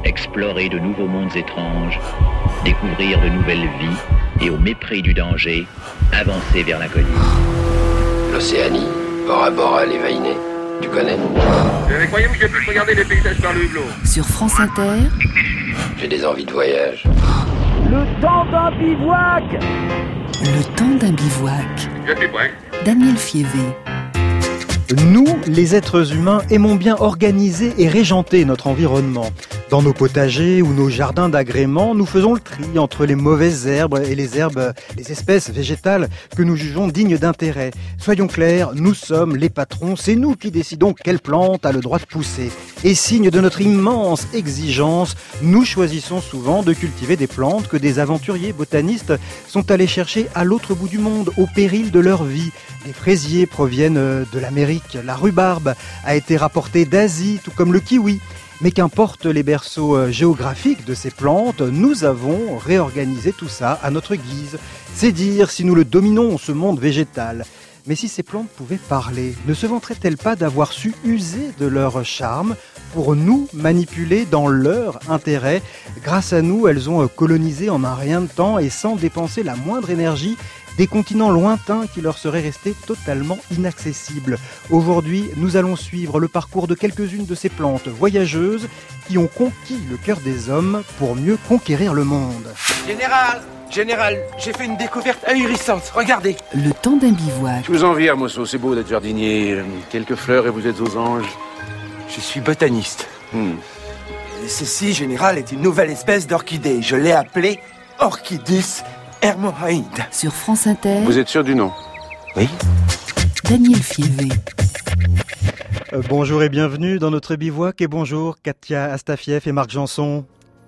explorer de nouveaux mondes étranges, découvrir de nouvelles vies et au mépris du danger, avancer vers l'inconnu. L'Océanie, Bora Bora, les Vainés, tu connais? Croyez-vous que je puisse regarder les paysages par le hublot? Sur France Inter, J'ai des envies de voyage. Le temps d'un bivouac. le temps d'un bivouac. Je suis prêt. Daniel Fievé. Nous, les êtres humains, aimons bien organiser et régenter notre environnement. Dans nos potagers ou nos jardins d'agrément, nous faisons le tri entre les mauvaises herbes et les espèces végétales que nous jugeons dignes d'intérêt. Soyons clairs, nous sommes les patrons, c'est nous qui décidons quelle plante a le droit de pousser. Et signe de notre immense exigence, nous choisissons souvent de cultiver des plantes que des aventuriers botanistes sont allés chercher à l'autre bout du monde, au péril de leur vie. Les fraisiers proviennent de l'Amérique, la rhubarbe a été rapportée d'Asie, tout comme le kiwi. Mais qu'importe les berceaux géographiques de ces plantes, nous avons réorganisé tout ça à notre guise. C'est dire si nous le dominons, ce monde végétal. Mais si ces plantes pouvaient parler, ne se vanteraient-elles pas d'avoir su user de leur charme pour nous manipuler dans leur intérêt? Grâce à nous, elles ont colonisé en un rien de temps et sans dépenser la moindre énergie des continents lointains qui leur seraient restés totalement inaccessibles. Aujourd'hui, nous allons suivre le parcours de quelques-unes de ces plantes voyageuses qui ont conquis le cœur des hommes pour mieux conquérir le monde. Général, j'ai fait une découverte ahurissante, regardez. Le temps d'un bivouac. Je vous envie, Hermoso, c'est beau d'être jardinier. Quelques fleurs et vous êtes aux anges. Je suis botaniste. Ceci, général, est une nouvelle espèce d'orchidée. Je l'ai appelée Orchidus hermoraide. Sur France Inter, Vous êtes sûr du nom? Oui. Daniel Fievé. Bonjour et bienvenue dans notre bivouac et bonjour Katia Astafiev et Marc Janson.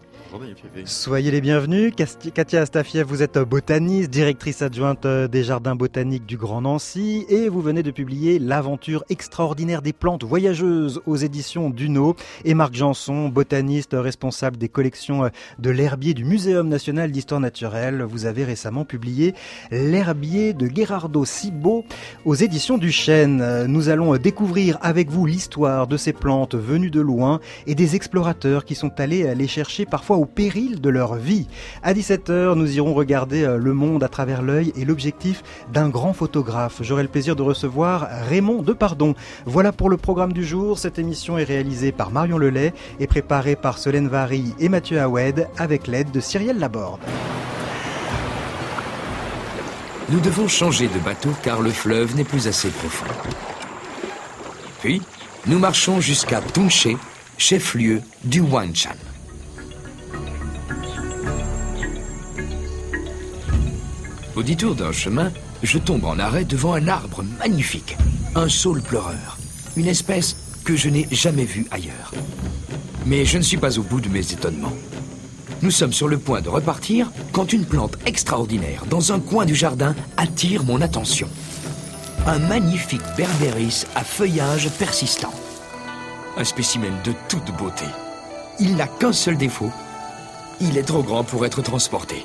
Soyez les bienvenus. Katia Astafiev, vous êtes botaniste, directrice adjointe des jardins botaniques du Grand Nancy et vous venez de publier L'aventure extraordinaire des plantes voyageuses aux éditions Duno. Et Marc Janson, botaniste responsable des collections de l'herbier du Muséum national d'histoire naturelle. Vous avez récemment publié L'herbier de Gherardo Cibo aux éditions du Chêne. Nous allons découvrir avec vous l'histoire de ces plantes venues de loin et des explorateurs qui sont allés les chercher parfois au péril de leur vie. À 17h, nous irons regarder le monde à travers l'œil et l'objectif d'un grand photographe. J'aurai le plaisir de recevoir Raymond Depardon. Voilà pour le programme du jour. Cette émission est réalisée par Marion Lelay et préparée par Solène Vary et Mathieu Aoued avec l'aide de Cyrielle Laborde. Nous devons changer de bateau car le fleuve n'est plus assez profond. Puis, nous marchons jusqu'à Tunché, chef-lieu du Wanshan. Au détour d'un chemin, je tombe en arrêt devant un arbre magnifique, un saule pleureur, une espèce que je n'ai jamais vue ailleurs. Mais je ne suis pas au bout de mes étonnements. Nous sommes sur le point de repartir quand une plante extraordinaire dans un coin du jardin attire mon attention. Un magnifique berbéris à feuillage persistant. Un spécimen de toute beauté. Il n'a qu'un seul défaut. Il est trop grand pour être transporté.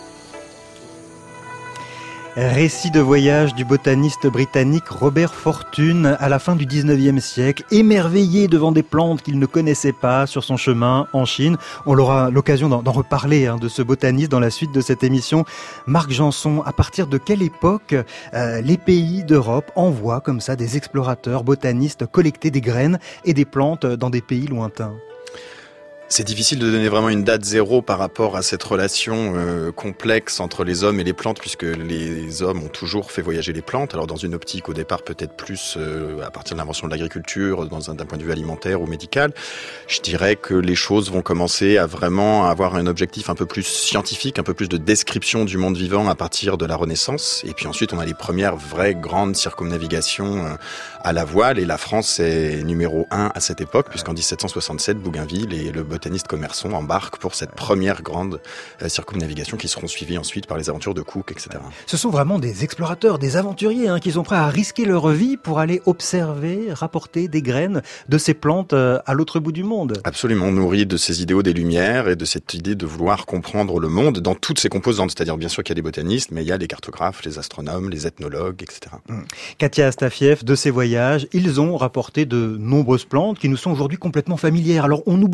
Récit de voyage du botaniste britannique Robert Fortune à la fin du 19e siècle, émerveillé devant des plantes qu'il ne connaissait pas sur son chemin en Chine. On aura l'occasion d'en reparler de ce botaniste dans la suite de cette émission. Marc Janson, à partir de quelle époque les pays d'Europe envoient comme ça des explorateurs botanistes collecter des graines et des plantes dans des pays lointains ? C'est difficile de donner vraiment une date zéro par rapport à cette relation complexe entre les hommes et les plantes, puisque les hommes ont toujours fait voyager les plantes. Alors dans une optique au départ peut-être plus à partir de l'invention de l'agriculture, d'un point de vue alimentaire ou médical. Je dirais que les choses vont commencer à vraiment avoir un objectif un peu plus scientifique, un peu plus de description du monde vivant à partir de la Renaissance. Et puis ensuite on a les premières vraies grandes circumnavigations à la voile, et la France est numéro 1 à cette époque, puisqu'en 1767 Bougainville et le botaniste Commerson embarquent pour cette première grande circumnavigation qui seront suivies ensuite par les aventures de Cook, etc. Ce sont vraiment des explorateurs, des aventuriers qui sont prêts à risquer leur vie pour aller observer, rapporter des graines de ces plantes à l'autre bout du monde. Absolument, nourri de ces idéaux des Lumières et de cette idée de vouloir comprendre le monde dans toutes ses composantes. C'est-à-dire bien sûr qu'il y a des botanistes, mais il y a les cartographes, les astronomes, les ethnologues, etc. Katia Astafiev, de ces voyages, ils ont rapporté de nombreuses plantes qui nous sont aujourd'hui complètement familières. Alors on oublie un peu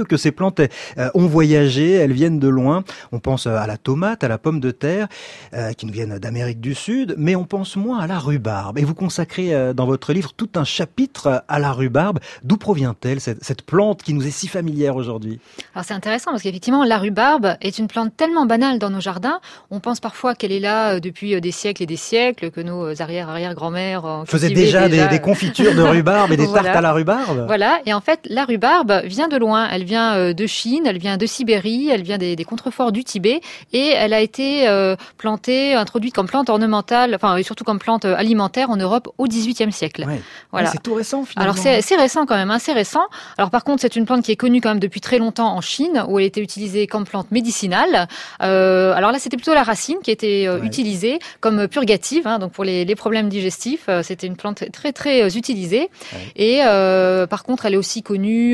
que ces plantes ont voyagé, elles viennent de loin. On pense à la tomate, à la pomme de terre, qui nous viennent d'Amérique du Sud, mais on pense moins à la rhubarbe. Et vous consacrez dans votre livre tout un chapitre à la rhubarbe. D'où provient-elle, cette plante qui nous est si familière aujourd'hui? Alors c'est intéressant parce qu'effectivement, la rhubarbe est une plante tellement banale dans nos jardins. On pense parfois qu'elle est là depuis des siècles et des siècles, que nos arrière-grand-mères faisaient déjà des confitures de rhubarbe et des tartes à la rhubarbe. Voilà, et en fait, la rhubarbe vient de loin. Elle vient de Chine, elle vient de Sibérie, elle vient des contreforts du Tibet, et elle a été introduite comme plante ornementale, et surtout comme plante alimentaire en Europe au XVIIIe siècle. Ouais. Voilà. Ouais, c'est tout récent finalement. Alors c'est récent quand même, c'est récent. Alors par contre, c'est une plante qui est connue quand même depuis très longtemps en Chine, où elle était utilisée comme plante médicinale. Alors là, c'était plutôt la racine qui était utilisée comme purgative, donc pour les problèmes digestifs, c'était une plante très très utilisée. Ouais. Et par contre, elle est aussi connue.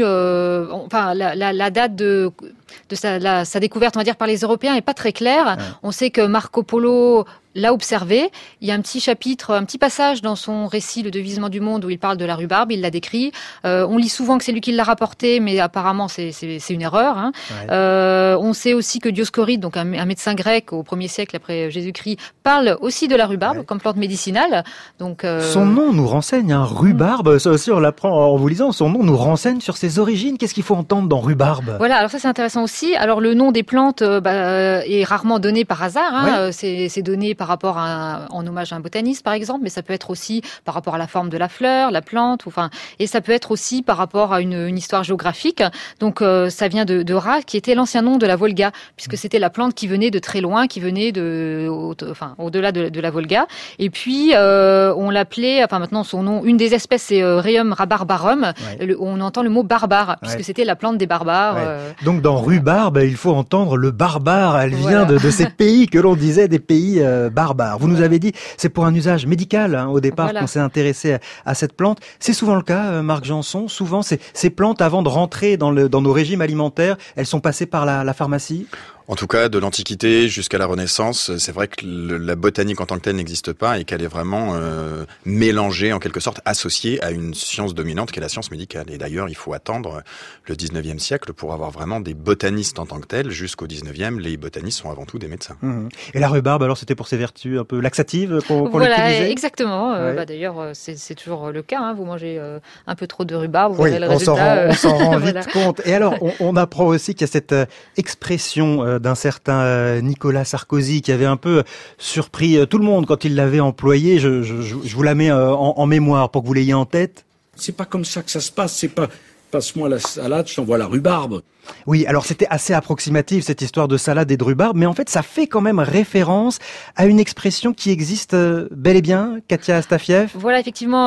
La date de sa découverte, on va dire, par les Européens est pas très claire. Ouais. On sait que Marco Polo l'a observé. Il y a un petit chapitre, un petit passage dans son récit Le Devisement du monde où il parle de la rhubarbe, il l'a décrit. On lit souvent que c'est lui qui l'a rapporté, mais apparemment c'est une erreur. Ouais. On sait aussi que Dioscoride, donc un médecin grec au 1er siècle après Jésus-Christ, parle aussi de la rhubarbe comme plante médicinale. Donc son nom nous renseigne, rhubarbe. Ça aussi on l'apprend en vous lisant. Son nom nous renseigne sur ses origines. Qu'est-ce qu'il faut entendre dans rhubarbe? Voilà. Alors ça c'est intéressant aussi. Alors le nom des plantes est rarement donné par hasard. Ouais. C'est donné par rapport en hommage à un botaniste, par exemple, mais ça peut être aussi par rapport à la forme de la fleur, la plante, et ça peut être aussi par rapport à une histoire géographique. Donc, ça vient de Ra, qui était l'ancien nom de la Volga, puisque c'était la plante qui venait de très loin, qui venait au-delà de la Volga. Et puis, on l'appelait, maintenant son nom, une des espèces, c'est Rheum rabarbarum. Ouais. On entend le mot barbare, puisque c'était la plante des barbares. Ouais. Donc, dans rhubarbe, il faut entendre le barbare. Elle vient de ces pays que l'on disait des pays barbare. Vous nous avez dit, c'est pour un usage médical au départ qu'on s'est intéressé à cette plante. C'est souvent le cas, Marc Janson. Souvent, ces plantes, avant de rentrer dans nos régimes alimentaires, elles sont passées par la pharmacie. En tout cas, de l'Antiquité jusqu'à la Renaissance, c'est vrai que la botanique en tant que telle n'existe pas et qu'elle est vraiment mélangée, en quelque sorte, associée à une science dominante qui est la science médicale. Et d'ailleurs, il faut attendre le 19e siècle pour avoir vraiment des botanistes en tant que tels. Jusqu'au 19e, les botanistes sont avant tout des médecins. Mmh. Et la rhubarbe, alors, c'était pour ses vertus un peu laxatives qu'on l'utilisait? Exactement. D'ailleurs, c'est toujours le cas. Vous mangez un peu trop de rhubarbe, vous oui, verrez le résultat. On s'en rend vite compte. Et alors, on apprend aussi qu'il y a cette expression d'un certain Nicolas Sarkozy qui avait un peu surpris tout le monde quand il l'avait employé. Je vous la mets en mémoire pour que vous l'ayez en tête. C'est pas comme ça que ça se passe. C'est pas passe-moi la salade, je t'envoie la rhubarbe. Oui, alors c'était assez approximatif cette histoire de salade et de rhubarbe, mais en fait ça fait quand même référence à une expression qui existe bel et bien, Katia Astafiev. Voilà, effectivement,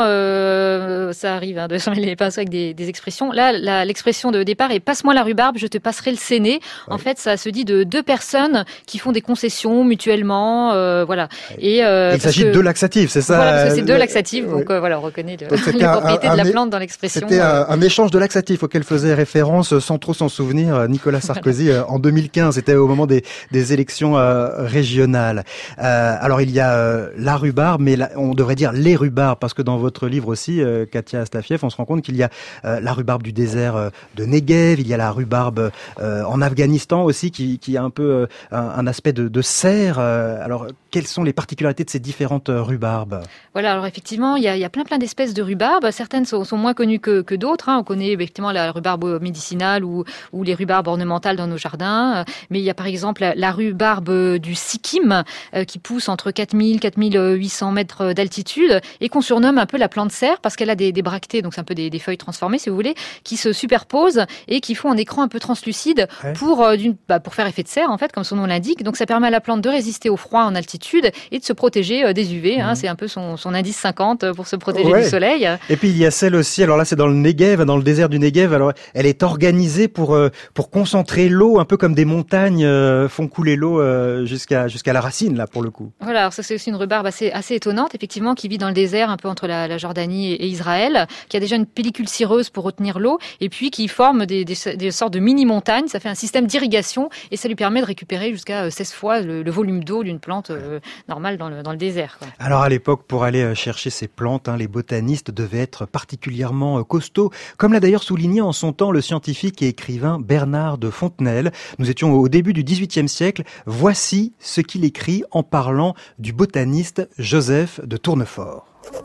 ça arrive de changer les pinceaux avec des expressions. Là, l'expression de départ est « passe-moi la rhubarbe, je te passerai le séné ». Ouais. En fait, ça se dit de deux personnes qui font des concessions mutuellement, voilà. Ouais. Et il s'agit de deux laxatifs, c'est ça? Voilà, parce que c'est deux laxatifs, donc voilà, on reconnaît les propriétés de la plante dans l'expression. C'était un échange de laxatifs auquel faisait référence, sans trop s'en souvenir, Nicolas Sarkozy en 2015. C'était au moment des élections régionales. Alors il y a la rhubarbe, mais on devrait dire les rhubarbes, parce que dans votre livre aussi, Katia Astafiev, on se rend compte qu'il y a la rhubarbe du désert de Negev, il y a la rhubarbe en Afghanistan aussi, qui a un peu un aspect de serre. Alors quelles sont les particularités de ces différentes rhubarbes? Voilà, alors effectivement, il y a plein d'espèces de rhubarbes. Certaines sont moins connues que d'autres. On connaît effectivement la rhubarbe médicinale ou les rhubarbes ornementales dans nos jardins. Mais il y a par exemple la rhubarbe du Sikkim qui pousse entre 4000 et 4800 mètres d'altitude et qu'on surnomme un peu la plante serre parce qu'elle a des bractées, donc c'est un peu des feuilles transformées si vous voulez, qui se superposent et qui font un écran un peu translucide pour faire effet de serre en fait, comme son nom l'indique. Donc ça permet à la plante de résister au froid en altitude et de se protéger des UV. C'est un peu son indice 50 pour se protéger du soleil. Et puis il y a celle aussi, alors là c'est dans le Negev, dans le désert du Negev. Alors elle est organisée pour concentrer l'eau, un peu comme des montagnes font couler l'eau jusqu'à la racine là pour le coup. Voilà, alors ça c'est aussi une rhubarbe assez étonnante effectivement qui vit dans le désert un peu entre la Jordanie et Israël, qui a déjà une pellicule cireuse pour retenir l'eau et puis qui forme des sortes de mini montagnes. Ça fait un système d'irrigation et ça lui permet de récupérer jusqu'à 16 fois le volume d'eau d'une plante normal dans le désert, quoi. Alors à l'époque, pour aller chercher ces plantes, les botanistes devaient être particulièrement costauds, comme l'a d'ailleurs souligné en son temps le scientifique et écrivain Bernard de Fontenelle. Nous étions au début du XVIIIe siècle. Voici ce qu'il écrit en parlant du botaniste Joseph de Tournefort.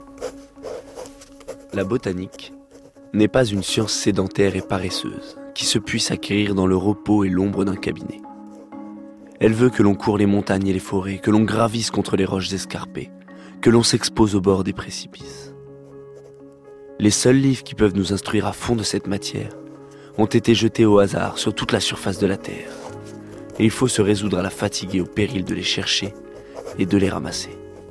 La botanique n'est pas une science sédentaire et paresseuse qui se puisse acquérir dans le repos et l'ombre d'un cabinet. Elle veut que l'on court les montagnes et les forêts, que l'on gravisse contre les roches escarpées, que l'on s'expose au bord des précipices. Les seuls livres qui peuvent nous instruire à fond de cette matière ont été jetés au hasard sur toute la surface de la Terre. Et il faut se résoudre à la fatigue et au péril de les chercher et de les ramasser.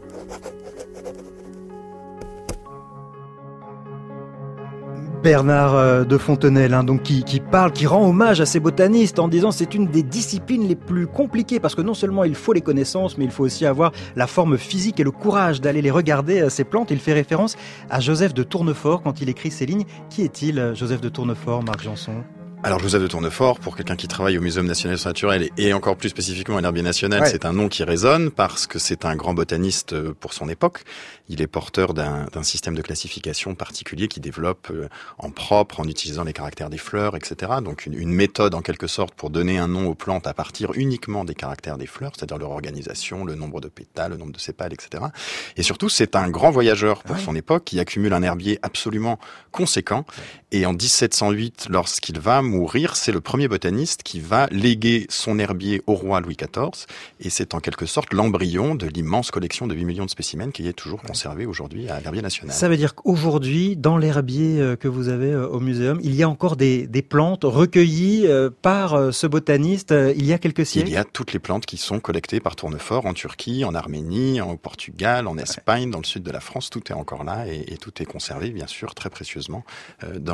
Bernard de Fontenelle, donc qui parle, qui rend hommage à ces botanistes en disant c'est une des disciplines les plus compliquées parce que non seulement il faut les connaissances, mais il faut aussi avoir la forme physique et le courage d'aller les regarder, ces plantes. Il fait référence à Joseph de Tournefort quand il écrit ces lignes. Qui est-il, Joseph de Tournefort, Marc Janson ? Alors Joseph de Tournefort, pour quelqu'un qui travaille au Muséum national d'histoire naturelle et encore plus spécifiquement à l'Herbier national, c'est un nom qui résonne parce que c'est un grand botaniste pour son époque. Il est porteur d'un système de classification particulier qui développe en propre, en utilisant les caractères des fleurs, etc. Donc une méthode en quelque sorte pour donner un nom aux plantes à partir uniquement des caractères des fleurs, c'est-à-dire leur organisation, le nombre de pétales, le nombre de sépales, etc. Et surtout, c'est un grand voyageur pour son époque qui accumule un herbier absolument conséquent. Et en 1708, lorsqu'il va mourir, c'est le premier botaniste qui va léguer son herbier au roi Louis XIV. Et c'est en quelque sorte l'embryon de l'immense collection de 8 millions de spécimens qui est toujours conservée aujourd'hui à l'Herbier national. Ça veut dire qu'aujourd'hui, dans l'herbier que vous avez au muséum, il y a encore des plantes recueillies par ce botaniste il y a quelques siècles ? Il y a toutes les plantes qui sont collectées par Tournefort en Turquie, en Arménie, au Portugal, en Espagne, dans le sud de la France. Tout est encore là et tout est conservé, bien sûr, très précieusement dans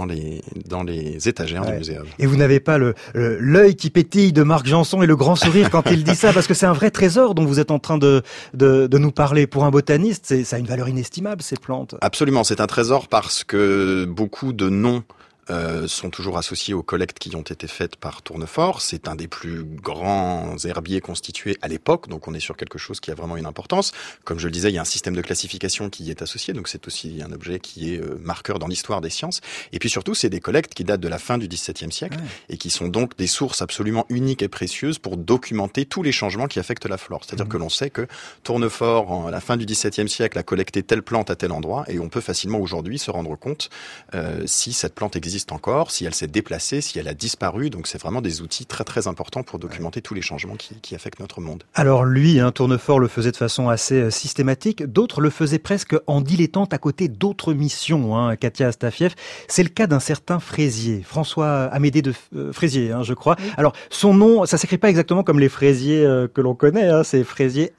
les étagères du muséum. Et vous n'avez pas l'œil qui pétille de Marc Janson et le grand sourire quand il dit ça, parce que c'est un vrai trésor dont vous êtes en train de nous parler. Pour un botaniste, ça a une valeur inestimable, ces plantes. Absolument, c'est un trésor parce que beaucoup de noms sont toujours associés aux collectes qui ont été faites par Tournefort. C'est un des plus grands herbiers constitués à l'époque, donc on est sur quelque chose qui a vraiment une importance. Comme je le disais, il y a un système de classification qui y est associé, donc c'est aussi un objet qui est marqueur dans l'histoire des sciences. Et puis surtout, c'est des collectes qui datent de la fin du XVIIe siècle et qui sont donc des sources absolument uniques et précieuses pour documenter tous les changements qui affectent la flore. C'est-à-dire que l'on sait que Tournefort, à la fin du XVIIe siècle, a collecté telle plante à tel endroit, et on peut facilement aujourd'hui se rendre compte si cette plante existe encore, si elle s'est déplacée, si elle a disparu. Donc c'est vraiment des outils très très importants pour documenter tous les changements qui affectent notre monde. Alors lui, Tournefort le faisait de façon assez systématique, d'autres le faisaient presque en dilettante à côté d'autres missions, Katia Astafiev. C'est le cas d'un certain Fraisier, François Amédée de Fraisier, je crois. Oui. Alors son nom, ça s'écrit pas exactement comme les fraisiers que l'on connaît, c'est Fraisier,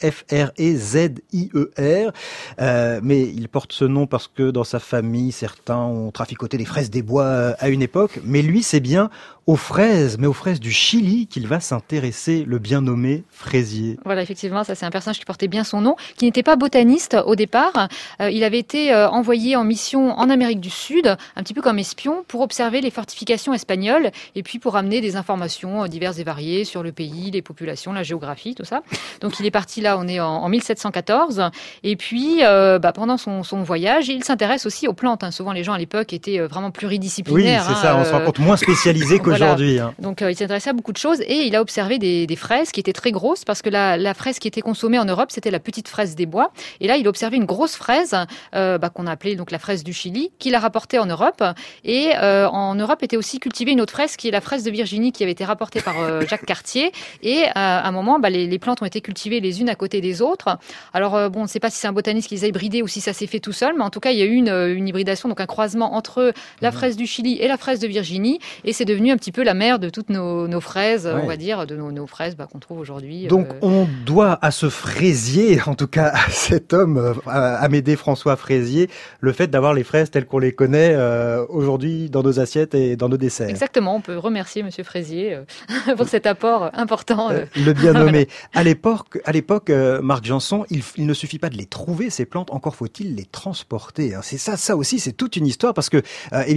F-R-E-Z-I-E-R, mais il porte ce nom parce que dans sa famille, certains ont traficoté des fraises des bois à une époque, mais lui, c'est bien aux fraises du Chili qu'il va s'intéresser, le bien nommé Fraisier. Voilà, effectivement, ça c'est un personnage qui portait bien son nom, qui n'était pas botaniste au départ. Il avait été envoyé en mission en Amérique du Sud, un petit peu comme espion, pour observer les fortifications espagnoles et puis pour amener des informations diverses et variées sur le pays, les populations, la géographie, tout ça. Donc il est parti là, on est en 1714, et puis pendant son voyage, il s'intéresse aussi aux plantes. Souvent les gens à l'époque étaient vraiment pluridisciplinaires. Oui, c'est ça, on se rend compte moins spécialisé qu'aujourd'hui. Voilà. Donc il s'intéressait à beaucoup de choses et il a observé des fraises qui étaient très grosses parce que la fraise qui était consommée en Europe, c'était la petite fraise des bois. Et là, il a observé une grosse fraise qu'on a appelée donc la fraise du Chili, qu'il a rapportée en Europe. Et en Europe était aussi cultivée une autre fraise qui est la fraise de Virginie qui avait été rapportée par Jacques Cartier. Et à un moment, les plantes ont été cultivées les unes à côté des autres. Alors on ne sait pas si c'est un botaniste qui les a hybridées ou si ça s'est fait tout seul, mais en tout cas, il y a eu une hybridation, donc un croisement entre la fraise du Chili et la fraise de Virginie. Et c'est devenu un petit peu la mère de toutes nos fraises, on va dire, de nos fraises qu'on trouve aujourd'hui. Donc on doit à ce Fraisier, en tout cas à cet homme, Amédée François Fraisier, le fait d'avoir les fraises telles qu'on les connaît aujourd'hui dans nos assiettes et dans nos desserts. Exactement, on peut remercier Monsieur Fraisier pour cet apport important. Le bien nommé. Voilà. À l'époque, Marc Janson, il ne suffit pas de les trouver, ces plantes, encore faut-il les transporter. C'est ça aussi, c'est toute une histoire, parce que évidemment les voyageurs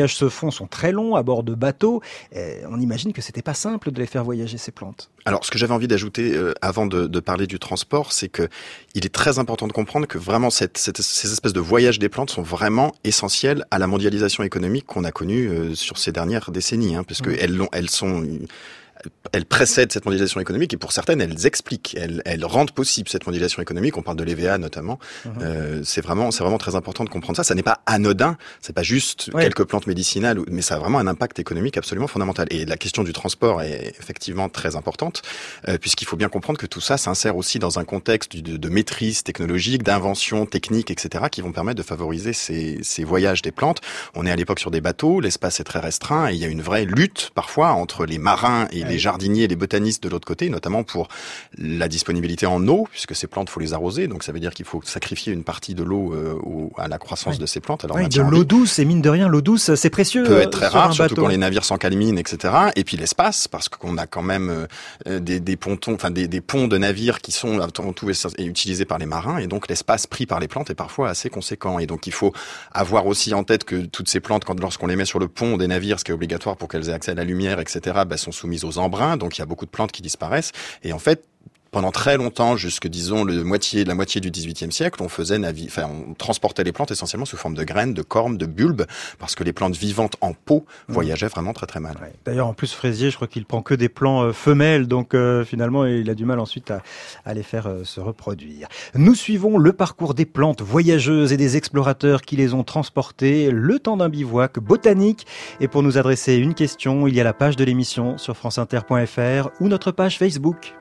voyages se font sont très longs à bord de bateaux. On imagine que c'était pas simple de les faire voyager, ces plantes. Alors, ce que j'avais envie d'ajouter avant de parler du transport, c'est que il est très important de comprendre que vraiment ces espèces de voyages des plantes sont vraiment essentiels à la mondialisation économique qu'on a connue sur ces dernières décennies, puisque elles précèdent cette mondialisation économique et pour certaines, elles expliquent, elles rendent possible cette mondialisation économique. On parle de l'EVA notamment. C'est vraiment très important de comprendre ça. Ça n'est pas anodin, c'est pas juste quelques plantes médicinales, mais ça a vraiment un impact économique absolument fondamental. Et la question du transport est effectivement très importante, puisqu'il faut bien comprendre que tout ça s'insère aussi dans un contexte de maîtrise technologique, d'invention technique, etc., qui vont permettre de favoriser ces voyages des plantes. On est à l'époque sur des bateaux, l'espace est très restreint et il y a une vraie lutte parfois entre les marins et les jardiniers et les botanistes de l'autre côté, notamment pour la disponibilité en eau, puisque ces plantes, faut les arroser, donc ça veut dire qu'il faut sacrifier une partie de l'eau à la croissance de ces plantes. Alors de l'eau douce, et mine de rien, l'eau douce, c'est précieux. Peut être très rare, surtout bateau. quand les navires s'encalminent, etc. Et puis l'espace, parce qu'on a quand même des pontons, enfin des ponts de navires qui sont avant tout utilisés par les marins, et donc l'espace pris par les plantes est parfois assez conséquent. Et donc il faut avoir aussi en tête que toutes ces plantes, lorsqu'on les met sur le pont des navires, ce qui est obligatoire pour qu'elles aient accès à la lumière, etc., sont soumises aux embruns, donc il y a beaucoup de plantes qui disparaissent. Et en fait, pendant très longtemps, jusque disons la moitié du XVIIIe siècle, on transportait les plantes essentiellement sous forme de graines, de cornes, de bulbes, parce que les plantes vivantes en pot voyageaient vraiment très très mal. Ouais. D'ailleurs, en plus, Fraisier, je crois qu'il prend que des plants femelles, donc finalement, il a du mal ensuite à les faire se reproduire. Nous suivons le parcours des plantes voyageuses et des explorateurs qui les ont transportées, le temps d'un bivouac botanique. Et pour nous adresser une question, il y a la page de l'émission sur franceinter.fr ou notre page Facebook.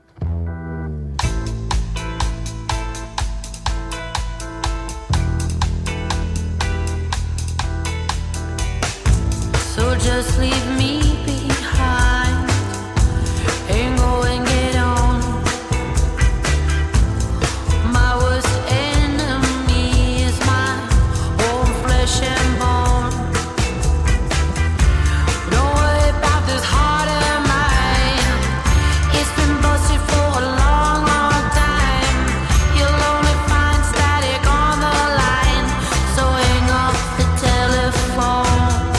So just leave me behind and go and get on. My worst enemy is my own flesh and bone. Don't worry about this heart of mine. It's been busted for a long, long time. You'll only find static on the line. So hang up the telephone.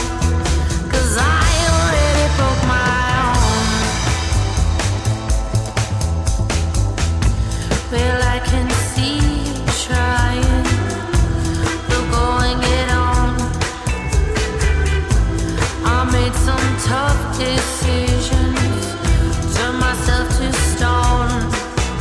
Well, I can see you trying, so go and get on. I made some tough decisions, turned myself to stone.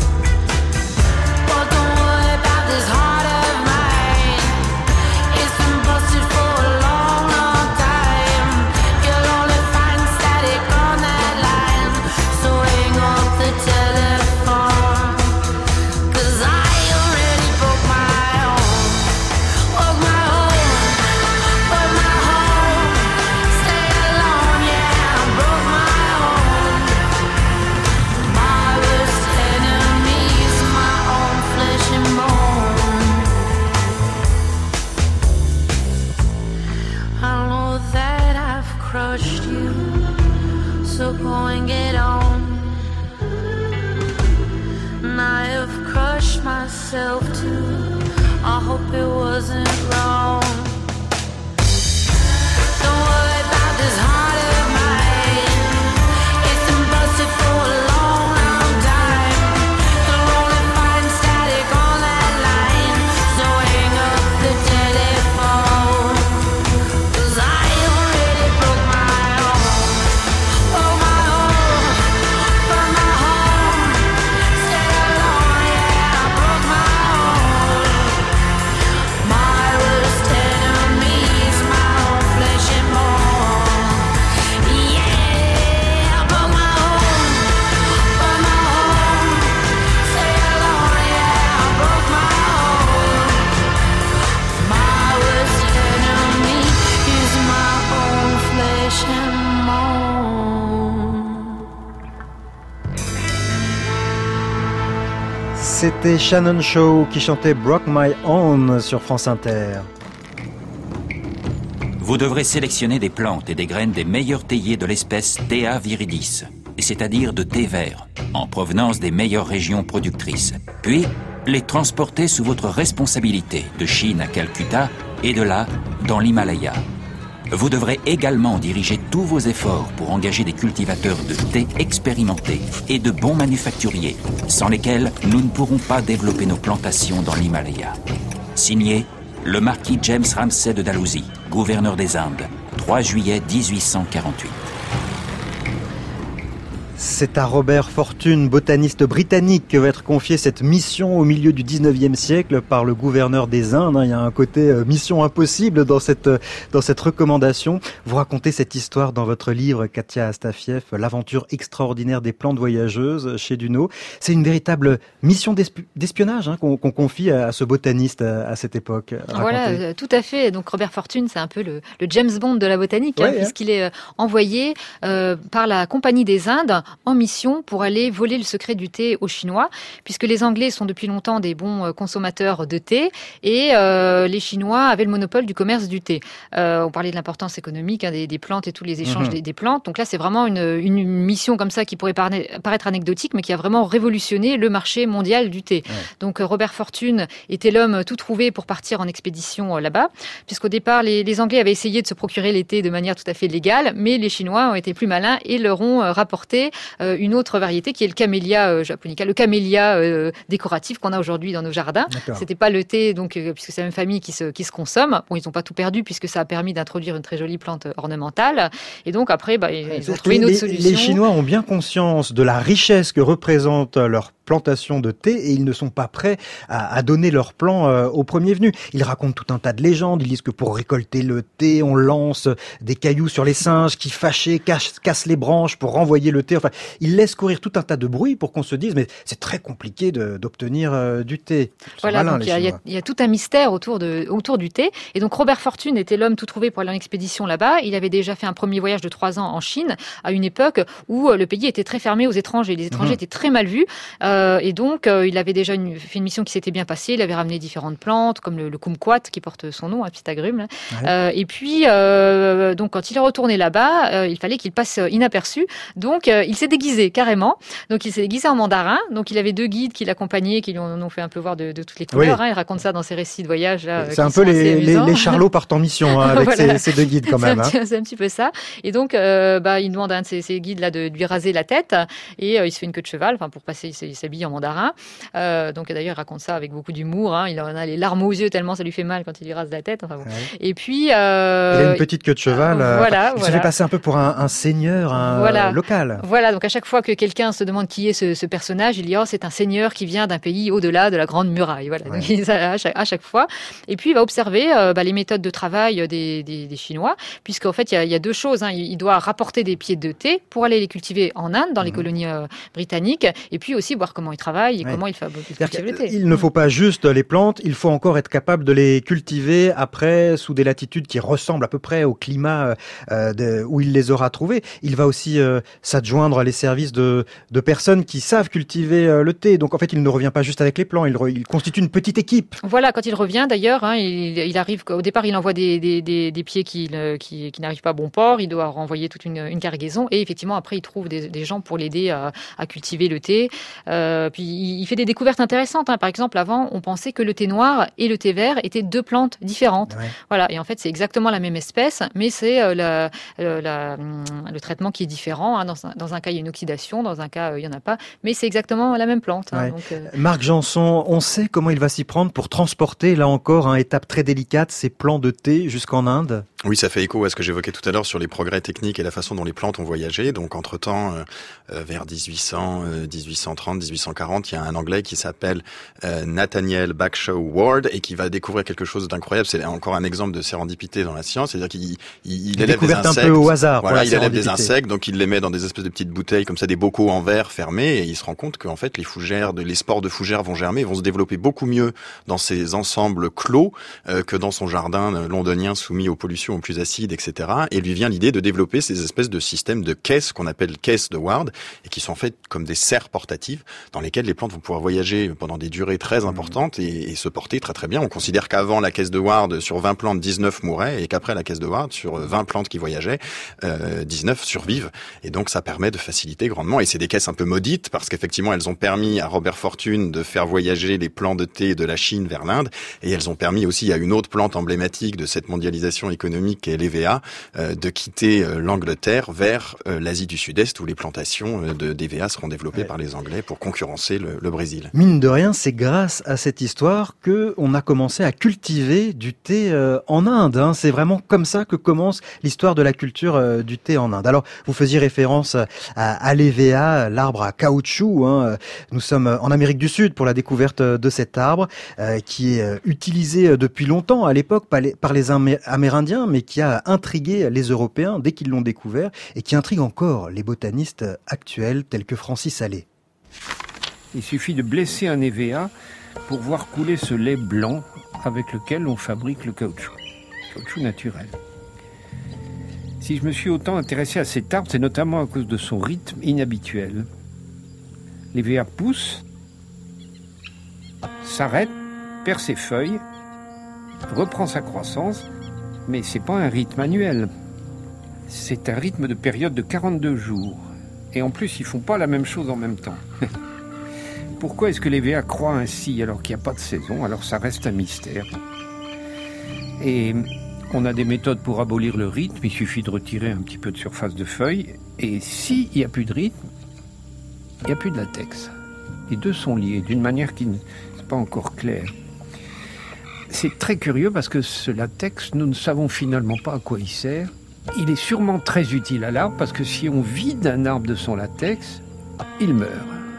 But don't worry about this heart of mine. It's been busted for a long, long time. You'll only find static on that line, so hang up the telephone. Crushed you, so go and get on. And I have crushed myself too. I hope it wasn't wrong. Don't worry about this heart of mine. It's been busted for a long, long time. You'll only find static on that line, so hang up the telephone. 'Cause I already broke my home. Oh, my home, but my home stayed alone. Yeah, I broke my home. My worst enemy is my own flesh and bone. Yeah, I broke my home, but my home stayed alone. Yeah, I broke my home. My worst enemy is my own flesh and bone. C'était Shannon Shaw qui chantait Broke My Own sur France Inter. Vous devrez sélectionner des plantes et des graines des meilleurs théiers de l'espèce Thea viridis, c'est-à-dire de thé vert, en provenance des meilleures régions productrices. Puis, les transporter sous votre responsabilité, de Chine à Calcutta et de là dans l'Himalaya. vous devrez également diriger tous vos efforts pour engager des cultivateurs de thé expérimentés et de bons manufacturiers, sans lesquels nous ne pourrons pas développer nos plantations dans l'Himalaya. Signé, le marquis James Ramsay de Dalhousie, gouverneur des Indes, 3 juillet 1848. C'est à Robert Fortune, botaniste britannique, que va être confiée cette mission au milieu du 19e siècle par le gouverneur des Indes. Il y a un côté mission impossible dans cette recommandation. Vous racontez cette histoire dans votre livre, Katia Astafiev, L'aventure extraordinaire des plantes voyageuses chez Duno. C'est une véritable mission d'espionnage qu'on confie à ce botaniste à cette époque. Voilà, tout à fait. Donc Robert Fortune, c'est un peu le James Bond de la botanique, puisqu'il est envoyé par la Compagnie des Indes en mission pour aller voler le secret du thé aux Chinois, puisque les Anglais sont depuis longtemps des bons consommateurs de thé et les Chinois avaient le monopole du commerce du thé. On parlait de l'importance économique des plantes et tous les échanges des plantes. Donc là, c'est vraiment une mission comme ça qui pourrait paraître anecdotique, mais qui a vraiment révolutionné le marché mondial du thé. Donc Robert Fortune était l'homme tout trouvé pour partir en expédition là-bas, puisqu'au départ, les Anglais avaient essayé de se procurer les thés de manière tout à fait légale, mais les Chinois ont été plus malins et leur ont rapporté une autre variété qui est le camélia japonica, le camélia décoratif qu'on a aujourd'hui dans nos jardins. C'était pas le thé, donc puisque c'est la même famille qui se consomme. Bon, ils n'ont pas tout perdu puisque ça a permis d'introduire une très jolie plante ornementale. Et donc après, ils ont trouvé une autre solution. Les Chinois ont bien conscience de la richesse que représente leur plantation de thé et ils ne sont pas prêts à donner leur plan aux premiers venus. Ils racontent tout un tas de légendes. Ils disent que pour récolter le thé, on lance des cailloux sur les singes qui, fâchés, cassent les branches pour renvoyer le thé. Enfin, ils laissent courir tout un tas de bruit pour qu'on se dise mais c'est très compliqué d'obtenir du thé. Voilà, donc il y a tout un mystère autour du thé. Et donc Robert Fortune était l'homme tout trouvé pour aller en expédition là-bas. Il avait déjà fait un premier voyage de 3 ans en Chine à une époque où le pays était très fermé aux étrangers. Les étrangers étaient très mal vus. Et donc, il avait déjà fait une mission qui s'était bien passée. Il avait ramené différentes plantes, comme le kumquat, qui porte son nom, un petit agrume. Et puis, donc, quand il est retourné là-bas, il fallait qu'il passe inaperçu. Donc, il s'est déguisé, carrément. Donc, il s'est déguisé en mandarin. Donc, il avait 2 guides qui l'accompagnaient, qui lui en ont fait un peu voir de toutes les couleurs. Il raconte ça dans ses récits de voyage. C'est un peu les Charlots partent en mission, avec voilà. ces 2 guides, quand même. C'est un petit peu ça. Et donc, il demande à un de ces guides-là de lui raser la tête. Et il se fait une queue de cheval, pour passer, il s'habille en mandarin. Donc d'ailleurs, il raconte ça avec beaucoup d'humour. Il en a les larmes aux yeux tellement ça lui fait mal quand il lui rase la tête. Et puis, il a une petite queue de cheval. Il se fait passer un peu pour un seigneur local. Voilà. Donc à chaque fois que quelqu'un se demande qui est ce personnage, il dit c'est un seigneur qui vient d'un pays au-delà de la Grande Muraille. Voilà. Donc, à chaque fois. Et puis il va observer les méthodes de travail des Chinois, puisqu'en fait il y a 2 choses. Il doit rapporter des pieds de thé pour aller les cultiver en Inde, dans les colonies britanniques, et puis aussi voir comment ils travaillent et comment ils cultivent le thé. Il ne faut pas juste les plantes, il faut encore être capable de les cultiver après sous des latitudes qui ressemblent à peu près au climat où il les aura trouvées. Il va aussi s'adjoindre à les services de personnes qui savent cultiver le thé. Donc en fait, il ne revient pas juste avec les plants, il constitue une petite équipe. Voilà, quand il revient d'ailleurs, il arrive, au départ il envoie des pieds qui n'arrivent pas à bon port, il doit renvoyer toute une cargaison et effectivement après il trouve des gens pour l'aider à cultiver le thé. Puis il fait des découvertes intéressantes. Par exemple, avant, on pensait que le thé noir et le thé vert étaient 2 plantes différentes. Voilà. Et en fait, c'est exactement la même espèce, mais c'est le traitement qui est différent. Dans un cas, il y a une oxydation, dans un cas, il n'y en a pas. Mais c'est exactement la même plante. Marc Janson, on sait comment il va s'y prendre pour transporter, là encore, étape très délicate, ces plants de thé jusqu'en Inde? Oui, ça fait écho à ce que j'évoquais tout à l'heure sur les progrès techniques et la façon dont les plantes ont voyagé. Donc, entre-temps, vers 1800, 1830, 1840, il y a un Anglais qui s'appelle Nathaniel Bagshaw Ward et qui va découvrir quelque chose d'incroyable. C'est encore un exemple de sérendipité dans la science, c'est-à-dire qu'il élève des insectes. Un peu au hasard. Voilà, il élève des insectes, donc il les met dans des espèces de petites bouteilles comme ça, des bocaux en verre fermés, et il se rend compte qu'en fait les spores de fougères vont germer, vont se développer beaucoup mieux dans ces ensembles clos que dans son jardin londonien soumis aux pollutions aux plus acides, etc. Et lui vient l'idée de développer ces espèces de systèmes de caisses qu'on appelle caisses de Ward et qui sont faites comme des serres portatives dans lesquelles les plantes vont pouvoir voyager pendant des durées très importantes et se porter très très bien. On considère qu'avant la caisse de Ward, sur 20 plantes, 19 mouraient et qu'après la caisse de Ward, sur 20 plantes qui voyageaient, 19 survivent. Et donc ça permet de faciliter grandement. Et c'est des caisses un peu maudites parce qu'effectivement elles ont permis à Robert Fortune de faire voyager les plants de thé de la Chine vers l'Inde et elles ont permis aussi à une autre plante emblématique de cette mondialisation économique économique qu'est l'EVA, de quitter l'Angleterre vers l'Asie du Sud-Est où les plantations d'EVA seront développées par les Anglais pour concurrencer le Brésil. Mine de rien, c'est grâce à cette histoire que on a commencé à cultiver du thé en Inde, hein. C'est vraiment comme ça que commence l'histoire de la culture du thé en Inde. Alors, vous faisiez référence à l'EVA, l'arbre à caoutchouc, hein. Nous sommes en Amérique du Sud pour la découverte de cet arbre qui est utilisé depuis longtemps, à l'époque par les Amérindiens, mais qui a intrigué les Européens dès qu'ils l'ont découvert et qui intrigue encore les botanistes actuels tels que Francis Allais. Il suffit de blesser un EVA pour voir couler ce lait blanc avec lequel on fabrique le caoutchouc naturel. Si je me suis autant intéressé à cet arbre, c'est notamment à cause de son rythme inhabituel. L'EVA pousse, s'arrête, perd ses feuilles, reprend sa croissance, mais c'est pas un rythme annuel. C'est un rythme de période de 42 jours. Et en plus, ils font pas la même chose en même temps. Pourquoi est-ce que l'EVA croît ainsi alors qu'il n'y a pas de saison? Alors ça reste un mystère. Et on a des méthodes pour abolir le rythme. Il suffit de retirer un petit peu de surface de feuilles. Et s'il n'y a plus de rythme, il n'y a plus de latex. Les deux sont liés d'une manière qui n'est pas encore claire. C'est très curieux parce que ce latex, nous ne savons finalement pas à quoi il sert. Il est sûrement très utile à l'arbre parce que si on vide un arbre de son latex, il meurt.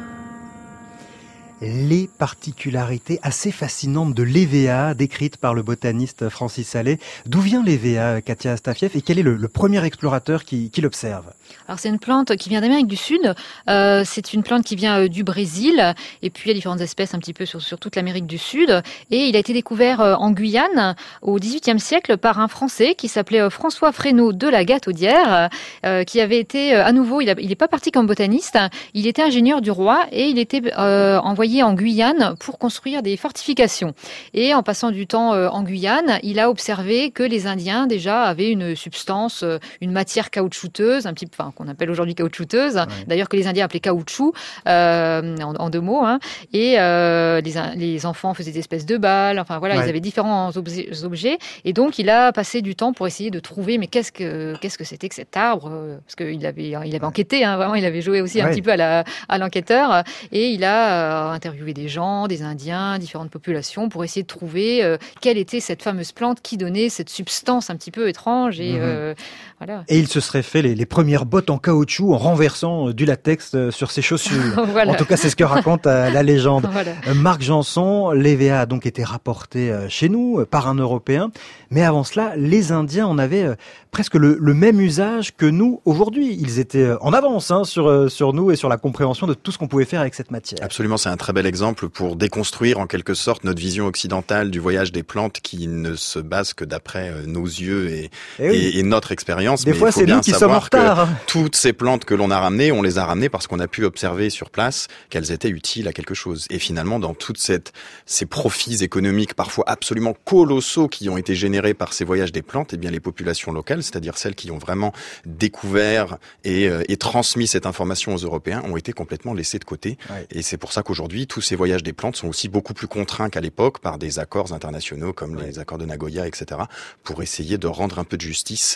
Les particularités assez fascinantes de l'EVA décrites par le botaniste Francis Allais. D'où vient l'EVA, Katia Astafiev, et quel est le premier explorateur qui l'observe? Alors c'est une plante qui vient d'Amérique du Sud, c'est une plante qui vient du Brésil, et puis il y a différentes espèces un petit peu sur toute l'Amérique du Sud, et il a été découvert en Guyane au XVIIIe siècle par un Français qui s'appelait François Fresneau de la Gataudière, qui avait été à nouveau, il n'est pas parti comme botaniste, il était ingénieur du roi et il était envoyé en Guyane pour construire des fortifications. Et en passant du temps en Guyane, il a observé que les Indiens déjà avaient une substance, une matière caoutchouteuse, un petit peu, qu'on appelle aujourd'hui caoutchouteuse, d'ailleurs que les Indiens appelaient caoutchouc, en deux mots, hein. Et les enfants faisaient des espèces de balles, enfin voilà, ils avaient différents objets, et donc il a passé du temps pour essayer de trouver, mais qu'est-ce que c'était que cet arbre, parce qu'il avait enquêté, hein, vraiment, il avait joué aussi un petit peu à l'enquêteur, et il a interviewé des gens, des Indiens, différentes populations, pour essayer de trouver quelle était cette fameuse plante qui donnait cette substance un petit peu étrange, et voilà. Et il se serait fait les premières bottes en caoutchouc en renversant du latex sur ses chaussures. Voilà. En tout cas, c'est ce que raconte la légende. Voilà. Marc Janson, l'EVA a donc été rapporté chez nous par un Européen. Mais avant cela, les Indiens en avaient presque le même usage que nous aujourd'hui. Ils étaient en avance sur nous et sur la compréhension de tout ce qu'on pouvait faire avec cette matière. Absolument, c'est un très bel exemple pour déconstruire en quelque sorte notre vision occidentale du voyage des plantes qui ne se base que d'après nos yeux et notre expérience. Des fois, c'est nous qui sommes en retard. Toutes ces plantes que l'on a ramenées, on les a ramenées parce qu'on a pu observer sur place qu'elles étaient utiles à quelque chose. Et finalement, dans toutes ces profits économiques parfois absolument colossaux qui ont été générés par ces voyages des plantes, eh bien les populations locales, c'est-à-dire celles qui ont vraiment découvert et transmis cette information aux Européens, ont été complètement laissées de côté. Ouais. Et c'est pour ça qu'aujourd'hui, tous ces voyages des plantes sont aussi beaucoup plus contraints qu'à l'époque par des accords internationaux comme les accords de Nagoya, etc., pour essayer de rendre un peu de justice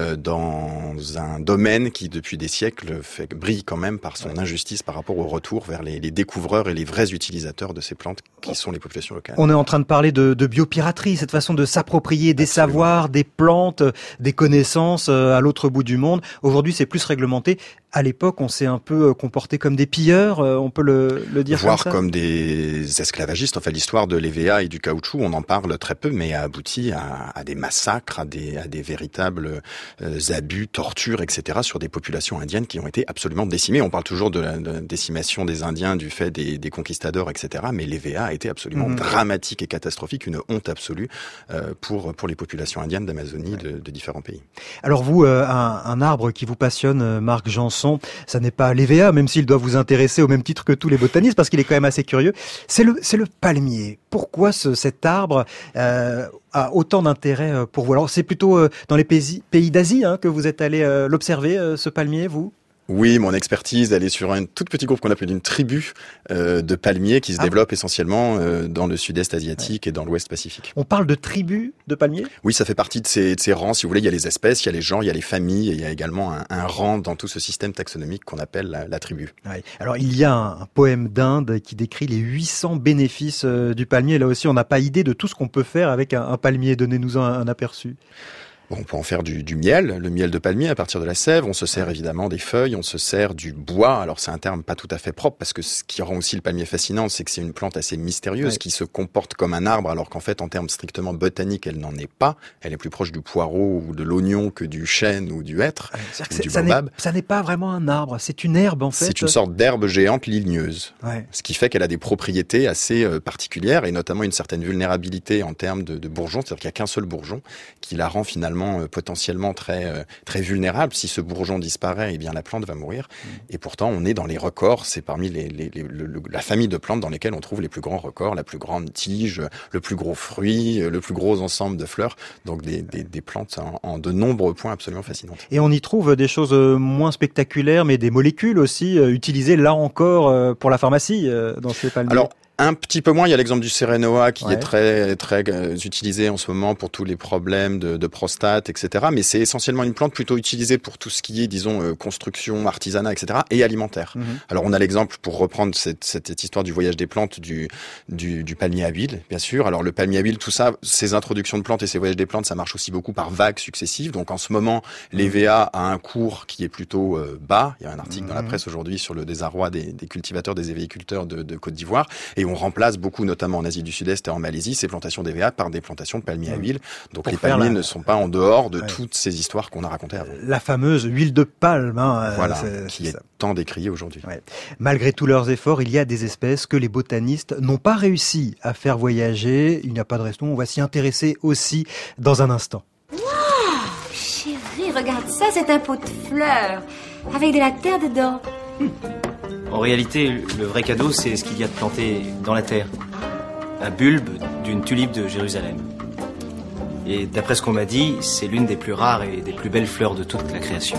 dans un domaine qui, depuis des siècles, brille quand même par son injustice par rapport au retour vers les découvreurs et les vrais utilisateurs de ces plantes qui sont les populations locales. On est en train de parler de biopiraterie, cette façon de s'approprier des savoirs, des plantes, des connaissances à l'autre bout du monde. Aujourd'hui, c'est plus réglementé. À l'époque, on s'est un peu comporté comme des pilleurs, on peut le dire voire comme ça. Comme des esclavagistes. Enfin, l'histoire de l'EVA et du caoutchouc, on en parle très peu, mais a abouti à des massacres, à des véritables abus, tortures, etc. sur des populations indiennes qui ont été absolument décimées. On parle toujours de la décimation des Indiens du fait des conquistadors, etc. Mais l'EVA a été absolument dramatique et catastrophique, une honte absolue pour les populations indiennes d'Amazonie de différents pays. Alors vous, un arbre qui vous passionne, Marc Janson, ça n'est pas l'EVA, même s'il doit vous intéresser au même titre que tous les botanistes, parce qu'il est quand même assez curieux. C'est le palmier. Pourquoi cet arbre a autant d'intérêt pour vous? Alors c'est plutôt dans les pays d'Asie que vous êtes allé l'observer, ce palmier, vous? Oui, mon expertise, elle est sur un tout petit groupe qu'on appelle une tribu de palmiers qui se développe essentiellement dans le sud-est asiatique et dans l'ouest Pacifique. On parle de tribus de palmiers ? Oui, ça fait partie de ces rangs. Si vous voulez, il y a les espèces, il y a les genres, il y a les familles, et il y a également un rang dans tout ce système taxonomique qu'on appelle la tribu. Ouais. Alors, il y a un poème d'Inde qui décrit les 800 bénéfices du palmier. Là aussi, on n'a pas idée de tout ce qu'on peut faire avec un palmier. Donnez-nous un aperçu. On peut en faire du miel, le miel de palmier à partir de la sève. On se sert évidemment des feuilles, on se sert du bois. Alors c'est un terme pas tout à fait propre parce que ce qui rend aussi le palmier fascinant, c'est que c'est une plante assez mystérieuse qui se comporte comme un arbre alors qu'en fait en termes strictement botaniques, elle n'en est pas. Elle est plus proche du poireau ou de l'oignon que du chêne ou du hêtre ou du baobab. Ça n'est pas vraiment un arbre, c'est une herbe en fait. C'est une sorte d'herbe géante ligneuse. Ouais. Ce qui fait qu'elle a des propriétés assez particulières et notamment une certaine vulnérabilité en termes de bourgeons. C'est-à-dire qu'il n'y a qu'un seul bourgeon qui la rend finalement potentiellement très vulnérable. Si ce bourgeon disparaît, eh bien la plante va mourir. Et pourtant, on est dans les records. C'est parmi la famille de plantes dans lesquelles on trouve les plus grands records, la plus grande tige, le plus gros fruit, le plus gros ensemble de fleurs. Donc des plantes en de nombreux points absolument fascinantes. Et on y trouve des choses moins spectaculaires, mais des molécules aussi utilisées là encore pour la pharmacie dans ces palmiers. Alors, un petit peu moins, il y a l'exemple du Serenoa qui est très utilisé en ce moment pour tous les problèmes de prostate, etc. Mais c'est essentiellement une plante plutôt utilisée pour tout ce qui est, disons, construction, artisanat, etc. et alimentaire. Alors on a l'exemple, pour reprendre cette histoire du voyage des plantes, du palmier à huile, bien sûr. Alors le palmier à huile, tout ça, ces introductions de plantes et ces voyages des plantes, ça marche aussi beaucoup par vagues successives. Donc en ce moment, l'EVA a un cours qui est plutôt bas. Il y a un article dans la presse aujourd'hui sur le désarroi des cultivateurs, des évéiculteurs de Côte d'Ivoire. Et on remplace beaucoup, notamment en Asie du Sud-Est et en Malaisie, ces plantations d'EVA par des plantations de palmiers à huile. Donc les palmiers ne sont pas en dehors de toutes ces histoires qu'on a racontées avant. La fameuse huile de palme. Voilà, qui est tant décriée aujourd'hui. Ouais. Malgré tous leurs efforts, il y a des espèces que les botanistes n'ont pas réussi à faire voyager. Il n'y a pas de raison, on va s'y intéresser aussi dans un instant. Wow, chérie, regarde ça, c'est un pot de fleurs avec de la terre dedans. En réalité, le vrai cadeau, c'est ce qu'il y a de planté dans la terre. Un bulbe d'une tulipe de Jérusalem. Et d'après ce qu'on m'a dit, c'est l'une des plus rares et des plus belles fleurs de toute la création.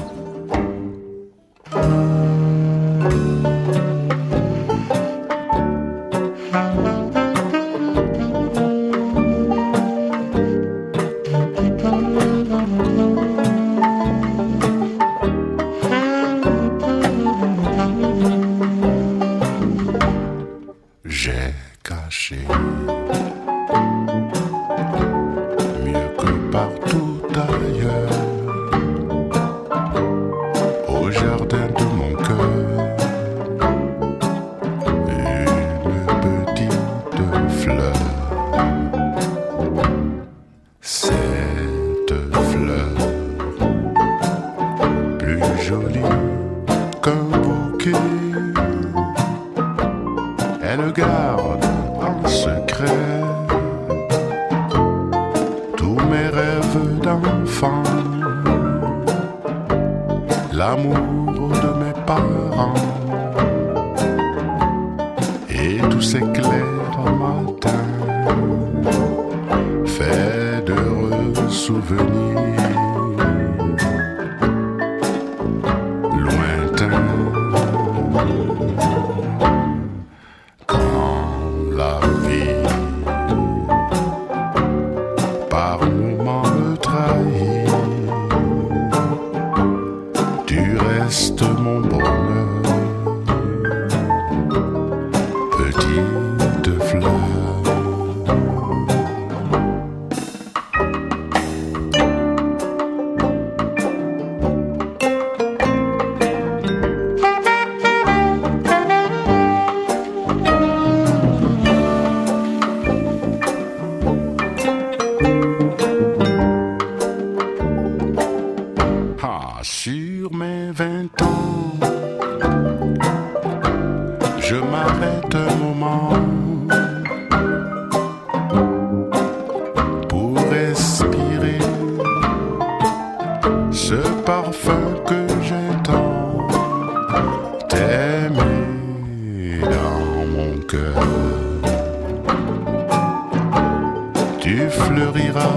Tu fleuriras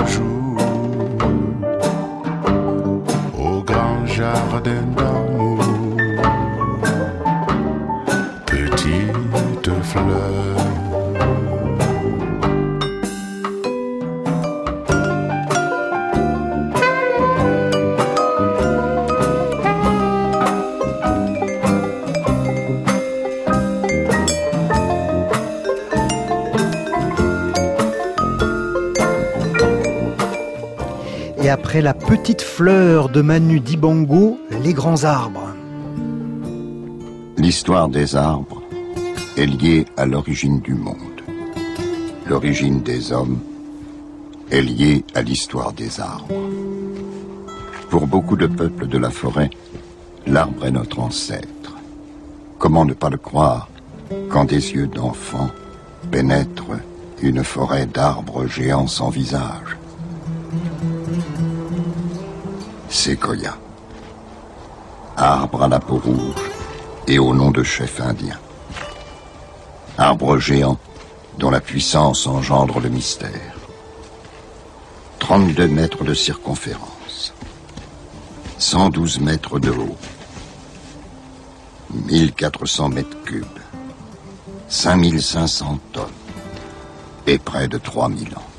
toujours au grand jardin d'amour. après la petite fleur de Manu Dibango, les grands arbres. L'histoire des arbres est liée à l'origine du monde. L'origine des hommes est liée à l'histoire des arbres. Pour beaucoup de peuples de la forêt, l'arbre est notre ancêtre. Comment ne pas le croire quand des yeux d'enfants pénètrent une forêt d'arbres géants sans visage? Séquoia. Arbre à la peau rouge et au nom de chef indien. Arbre géant dont la puissance engendre le mystère. 32 mètres de circonférence. 112 mètres de haut. 1400 mètres cubes. 5500 tonnes. Et près de 3000 ans.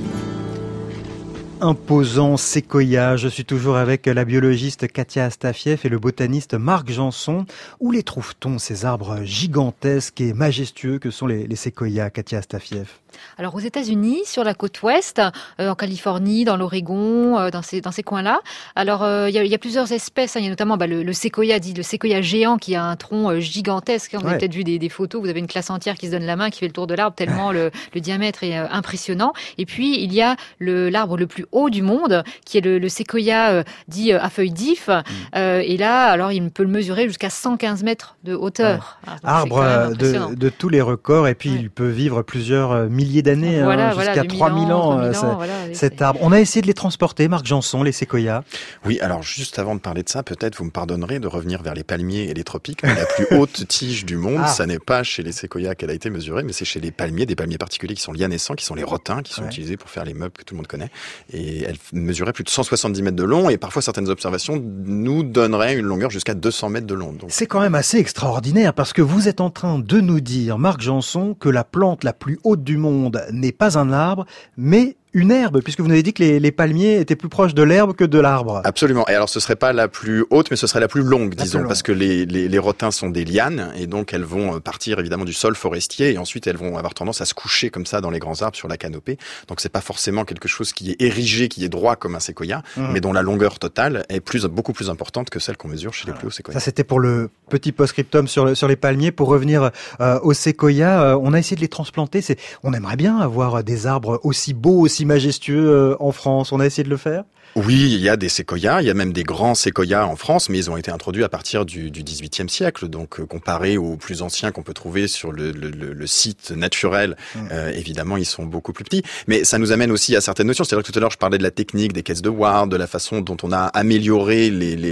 Imposant séquoia. Je suis toujours avec la biologiste Katia Astafiev et le botaniste Marc Janson. Où les trouve-t-on, ces arbres gigantesques et majestueux que sont les séquoias, Katia Astafiev? Alors aux États-Unis, sur la côte ouest, en Californie, dans l'Oregon, dans ces coins-là. Alors il y a plusieurs espèces. Il y a notamment le séquoia, dit le séquoia géant, qui a un tronc gigantesque. Vous avez peut-être vu des photos. Vous avez une classe entière qui se donne la main, qui fait le tour de l'arbre tellement le diamètre est impressionnant. Et puis il y a l'arbre le plus haut du monde, qui est le séquoia dit à feuilles d'if. Et là, alors il peut le mesurer jusqu'à 115 mètres de hauteur. Ouais. Arbre de tous les records. Et puis il peut vivre plusieurs milliers d'années, jusqu'à 3000 ans, cet arbre. On a essayé de les transporter, Marc Janson, les séquoias. Oui, alors juste avant de parler de ça, peut-être vous me pardonnerez de revenir vers les palmiers et les tropiques. Mais la plus haute tige du monde, ça n'est pas chez les séquoias qu'elle a été mesurée, mais c'est chez les palmiers, des palmiers particuliers qui sont lianescents, qui sont les rotins, qui sont utilisés pour faire les meubles que tout le monde connaît. Et elle mesurait plus de 170 mètres de long, et parfois certaines observations nous donneraient une longueur jusqu'à 200 mètres de long. Donc c'est quand même assez extraordinaire, parce que vous êtes en train de nous dire, Marc Janson, que la plante la plus haute du monde n'est pas un arbre, mais une herbe, puisque vous nous avez dit que les palmiers étaient plus proches de l'herbe que de l'arbre. Absolument. Et alors, ce serait pas la plus haute, mais ce serait la plus longue, disons, parce que les rotins sont des lianes, et donc elles vont partir évidemment du sol forestier, et ensuite elles vont avoir tendance à se coucher comme ça dans les grands arbres sur la canopée. Donc c'est pas forcément quelque chose qui est érigé, qui est droit comme un séquoia, mais dont la longueur totale est beaucoup plus importante que celle qu'on mesure chez les plus hauts séquoias. Ça, c'était pour le petit post-scriptum sur les palmiers. Pour revenir aux séquoias, on a essayé de les transplanter. On aimerait bien avoir des arbres aussi beaux, aussi majestueux en France. On a essayé de le faire? Oui, il y a des séquoias, il y a même des grands séquoias en France, mais ils ont été introduits à partir du XVIIIe siècle. Donc, comparé aux plus anciens qu'on peut trouver sur le site naturel, évidemment, ils sont beaucoup plus petits. Mais ça nous amène aussi à certaines notions. C'est-à-dire que tout à l'heure, je parlais de la technique des caisses de Ward, de la façon dont on a amélioré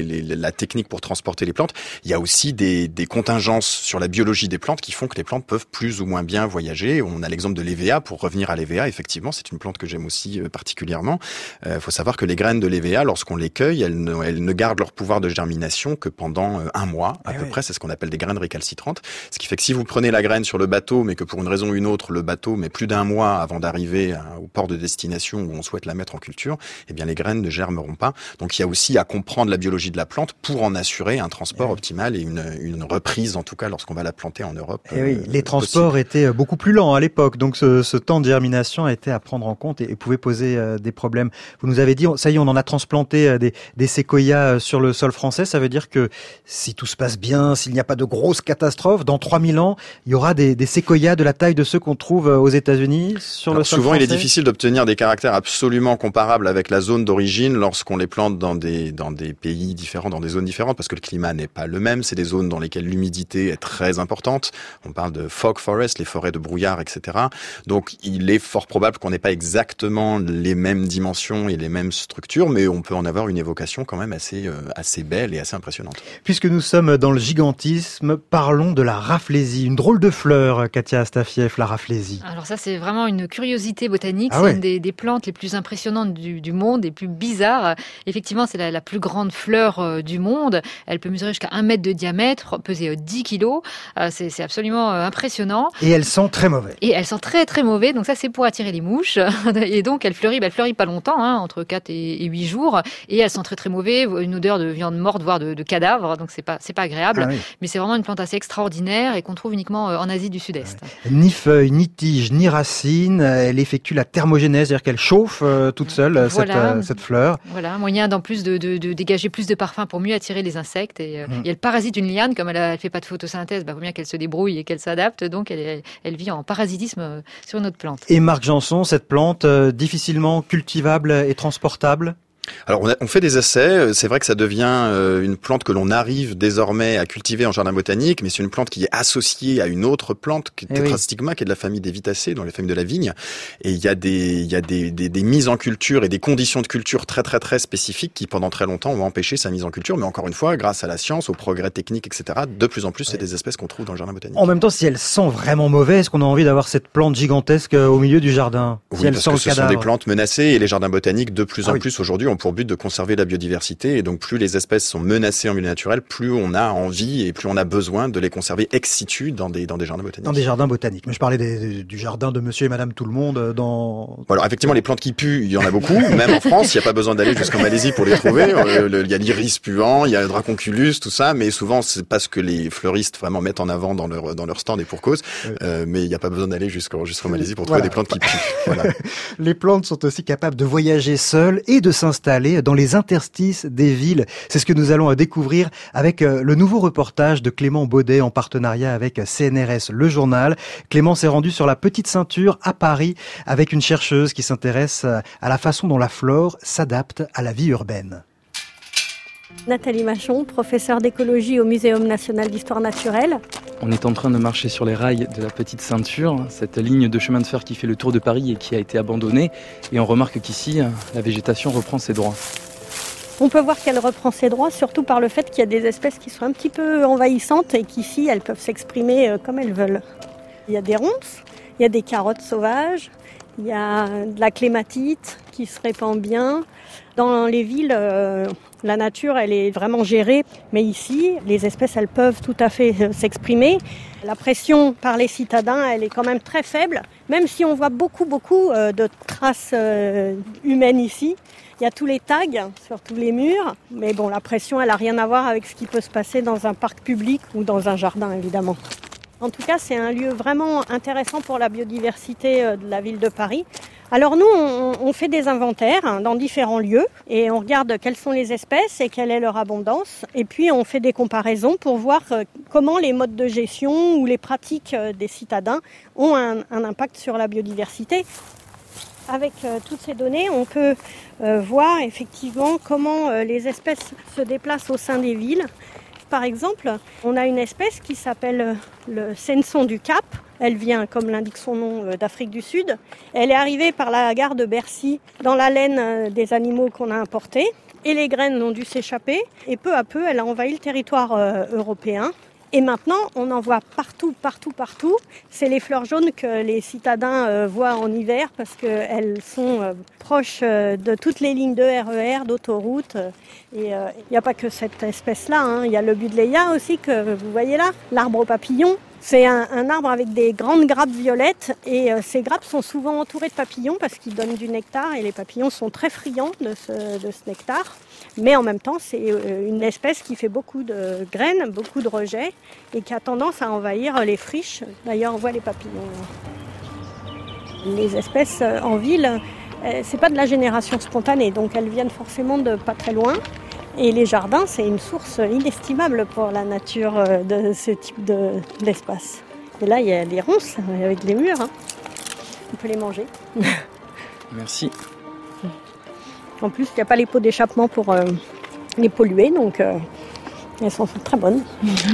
la technique pour transporter les plantes. Il y a aussi des contingences sur la biologie des plantes qui font que les plantes peuvent plus ou moins bien voyager. On a l'exemple de l'hévéa. Pour revenir à l'hévéa, effectivement, c'est une plante que j'aime aussi particulièrement. Faut savoir que les graines de l'hévéa, lorsqu'on les cueille, elles ne gardent leur pouvoir de germination que pendant un mois, à peu près. C'est ce qu'on appelle des graines récalcitrantes. Ce qui fait que si vous prenez la graine sur le bateau, mais que pour une raison ou une autre, le bateau met plus d'un mois avant d'arriver au port de destination où on souhaite la mettre en culture, eh bien les graines ne germeront pas. Donc il y a aussi à comprendre la biologie de la plante pour en assurer un transport optimal et une reprise, en tout cas, lorsqu'on va la planter en Europe. Les transports étaient beaucoup plus lents à l'époque, donc ce temps de germination était à prendre en compte et pouvait poser des problèmes. Vous nous avez dit, ça y est, on en a transplanté des séquoias sur le sol français. Ça veut dire que si tout se passe bien, s'il n'y a pas de grosses catastrophes, dans 3000 ans, il y aura des séquoias de la taille de ceux qu'on trouve aux États-Unis sur le sol souvent, français. Il est difficile d'obtenir des caractères absolument comparables avec la zone d'origine lorsqu'on les plante dans des pays différents, dans des zones différentes, parce que le climat n'est pas le même. C'est des zones dans lesquelles l'humidité est très importante. On parle de fog forest, les forêts de brouillard, etc. Donc, il est fort probable qu'on n'ait pas exactement les mêmes dimensions et les mêmes structures, mais on peut en avoir une évocation quand même assez belle et assez impressionnante. Puisque nous sommes dans le gigantisme, parlons de la raflésie. Une drôle de fleur, Katia Astafiev, la raflésie. Alors ça, c'est vraiment une curiosité botanique. C'est une des plantes les plus impressionnantes du monde, les plus bizarres. Effectivement, c'est la plus grande fleur du monde. Elle peut mesurer jusqu'à 1 mètre de diamètre, peser 10 kilos. C'est absolument impressionnant. Et elle sent très mauvais. Et elle sent très très mauvais. Donc ça, c'est pour attirer les mouches. Et donc, elle fleurit pas longtemps, entre 4 et et 8 jours. Et elles sont très très mauvais, une odeur de viande morte, voire de cadavre. Donc c'est pas agréable. Ah oui. Mais c'est vraiment une plante assez extraordinaire et qu'on trouve uniquement en Asie du Sud-Est. Ni feuilles, ni tiges, ni racines. Elle effectue la thermogénèse, c'est-à-dire qu'elle chauffe toute seule cette fleur. Voilà, moyen d'en plus de dégager plus de parfum pour mieux attirer les insectes. Et elle parasite une liane, comme elle fait pas de photosynthèse, vaut bien qu'elle se débrouille et qu'elle s'adapte. Donc elle vit en parasitisme sur une autre plante. Et Marc Janson, cette plante difficilement cultivable et transportable? Alors on fait des essais, c'est vrai que ça devient une plante que l'on arrive désormais à cultiver en jardin botanique, mais c'est une plante qui est associée à une autre plante, Tetrastigma, qui est de la famille des Vitacées, dans la famille de la vigne, et il y a des mises en culture et des conditions de culture très très très spécifiques qui pendant très longtemps vont empêcher sa mise en culture, mais encore une fois, grâce à la science, au progrès technique, etc., de plus en plus c'est des espèces qu'on trouve dans le jardin botanique. En même temps, si elle sent vraiment mauvais, est-ce qu'on a envie d'avoir cette plante gigantesque au milieu du jardin? Oui, parce que ce sont des plantes menacées et les jardins botaniques de plus en plus aujourd'hui ont pour but de conserver la biodiversité, et donc plus les espèces sont menacées en milieu naturel, plus on a envie et plus on a besoin de les conserver ex situ dans des jardins botaniques. Dans des jardins botaniques. Mais je parlais du jardin de monsieur et madame tout le monde dans... Alors effectivement, les plantes qui puent, il y en a beaucoup, même en France, il n'y a pas besoin d'aller jusqu'en Malaisie pour les trouver. Il y a l'iris puant, il y a le draconculus, tout ça, mais souvent c'est pas ce que les fleuristes vraiment mettent en avant dans leur stand, et pour cause, mais il n'y a pas besoin d'aller jusqu'en Malaisie pour trouver des plantes qui puent. Voilà. Les plantes sont aussi capables de voyager seules et de s'installer dans les interstices des villes. C'est ce que nous allons découvrir avec le nouveau reportage de Clément Baudet en partenariat avec CNRS Le Journal. Clément s'est rendu sur la Petite Ceinture à Paris avec une chercheuse qui s'intéresse à la façon dont la flore s'adapte à la vie urbaine. Nathalie Machon, professeure d'écologie au Muséum national d'histoire naturelle. On est en train de marcher sur les rails de la Petite Ceinture, cette ligne de chemin de fer qui fait le tour de Paris et qui a été abandonnée. Et on remarque qu'ici, la végétation reprend ses droits. On peut voir qu'elle reprend ses droits, surtout par le fait qu'il y a des espèces qui sont un petit peu envahissantes et qu'ici, elles peuvent s'exprimer comme elles veulent. Il y a des ronces, il y a des carottes sauvages, il y a de la clématite qui se répand bien. Dans les villes, la nature, elle est vraiment gérée. Mais ici, les espèces, elles peuvent tout à fait s'exprimer. La pression par les citadins, elle est quand même très faible. Même si on voit beaucoup de traces humaines ici. Il y a tous les tags sur tous les murs. Mais bon, la pression, elle n'a rien à voir avec ce qui peut se passer dans un parc public ou dans un jardin, évidemment. En tout cas, c'est un lieu vraiment intéressant pour la biodiversité de la ville de Paris. Alors nous, on fait des inventaires dans différents lieux et on regarde quelles sont les espèces et quelle est leur abondance. Et puis on fait des comparaisons pour voir comment les modes de gestion ou les pratiques des citadins ont un impact sur la biodiversité. Avec toutes ces données, on peut voir effectivement comment les espèces se déplacent au sein des villes. Par exemple, on a une espèce qui s'appelle le Censon du Cap. Elle vient, comme l'indique son nom, d'Afrique du Sud. Elle est arrivée par la gare de Bercy dans la laine des animaux qu'on a importés. Et les graines ont dû s'échapper. Et peu à peu, elle a envahi le territoire européen. Et maintenant, on en voit partout. C'est les fleurs jaunes que les citadins voient en hiver parce qu'elles sont proches de toutes les lignes de RER, d'autoroutes. Et il n'y a pas que cette espèce-là. Il y a le buddleia aussi que vous voyez là, l'arbre aux papillons. C'est un arbre avec des grandes grappes violettes et ces grappes sont souvent entourées de papillons parce qu'ils donnent du nectar et les papillons sont très friands de ce nectar. Mais en même temps, c'est une espèce qui fait beaucoup de graines, beaucoup de rejets et qui a tendance à envahir les friches. D'ailleurs, on voit les papillons. Les espèces en ville, c'est pas de la génération spontanée, donc elles viennent forcément de pas très loin. Et les jardins, c'est une source inestimable pour la nature de ce type d'espace. Et là, il y a des ronces avec des murs. On peut les manger. Merci. En plus, il n'y a pas les pots d'échappement pour les polluer, donc elles sont très bonnes.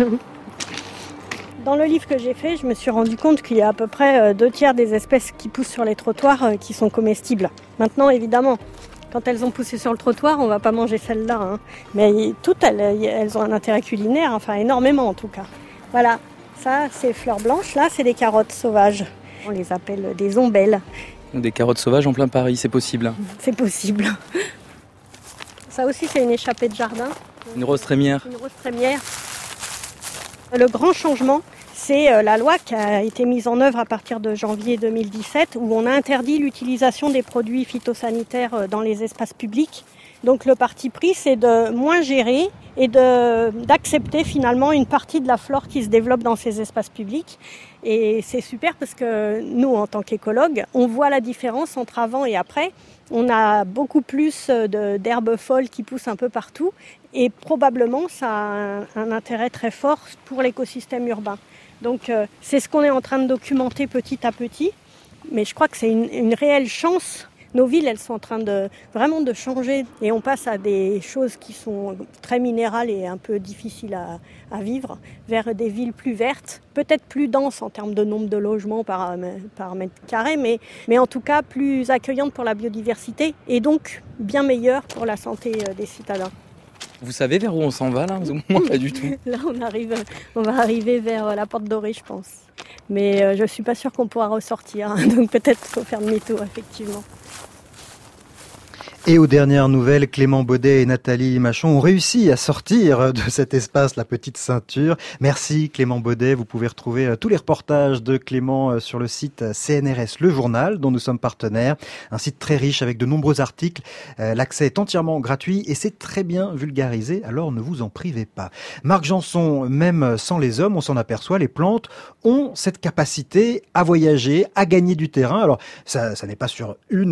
Dans le livre que j'ai fait, je me suis rendu compte qu'il y a à peu près 2/3 des espèces qui poussent sur les trottoirs qui sont comestibles. Maintenant, évidemment, quand elles ont poussé sur le trottoir, on ne va pas manger celles-là. Mais toutes, elles ont un intérêt culinaire, enfin énormément en tout cas. Voilà, ça c'est fleurs blanches, là c'est des carottes sauvages. On les appelle des ombelles. Des carottes sauvages en plein Paris, c'est possible. C'est possible. Ça aussi c'est une échappée de jardin. Une rose trémière. Une rose trémière. Le grand changement, c'est la loi qui a été mise en œuvre à partir de janvier 2017 où on a interdit l'utilisation des produits phytosanitaires dans les espaces publics Donc le parti pris, c'est de moins gérer et d'accepter finalement une partie de la flore qui se développe dans ces espaces publics. Et c'est super parce que nous, en tant qu'écologues, on voit la différence entre avant et après. On a beaucoup plus d'herbes folles qui poussent un peu partout et probablement ça a un intérêt très fort pour l'écosystème urbain. Donc c'est ce qu'on est en train de documenter petit à petit, mais je crois que c'est une réelle chance. Nos villes, elles sont en train vraiment de changer et on passe à des choses qui sont très minérales et un peu difficiles à vivre, vers des villes plus vertes, peut-être plus denses en termes de nombre de logements par mètre carré, mais en tout cas plus accueillantes pour la biodiversité et donc bien meilleures pour la santé des citadins. Vous savez vers où on s'en va là? Moi, pas du tout. Là, on va arriver vers la Porte Dorée, je pense. Mais je suis pas sûre qu'on pourra ressortir, hein, donc peut-être qu'il faut faire demi-tour, effectivement. Et aux dernières nouvelles, Clément Baudet et Nathalie Machon ont réussi à sortir de cet espace, la petite ceinture. Merci Clément Baudet. Vous pouvez retrouver tous les reportages de Clément sur le site CNRS Le Journal, dont nous sommes partenaires. Un site très riche avec de nombreux articles. L'accès est entièrement gratuit et c'est très bien vulgarisé, alors ne vous en privez pas. Marc Janson, même sans les hommes, on s'en aperçoit, les plantes ont cette capacité à voyager, à gagner du terrain. Alors ça n'est pas sur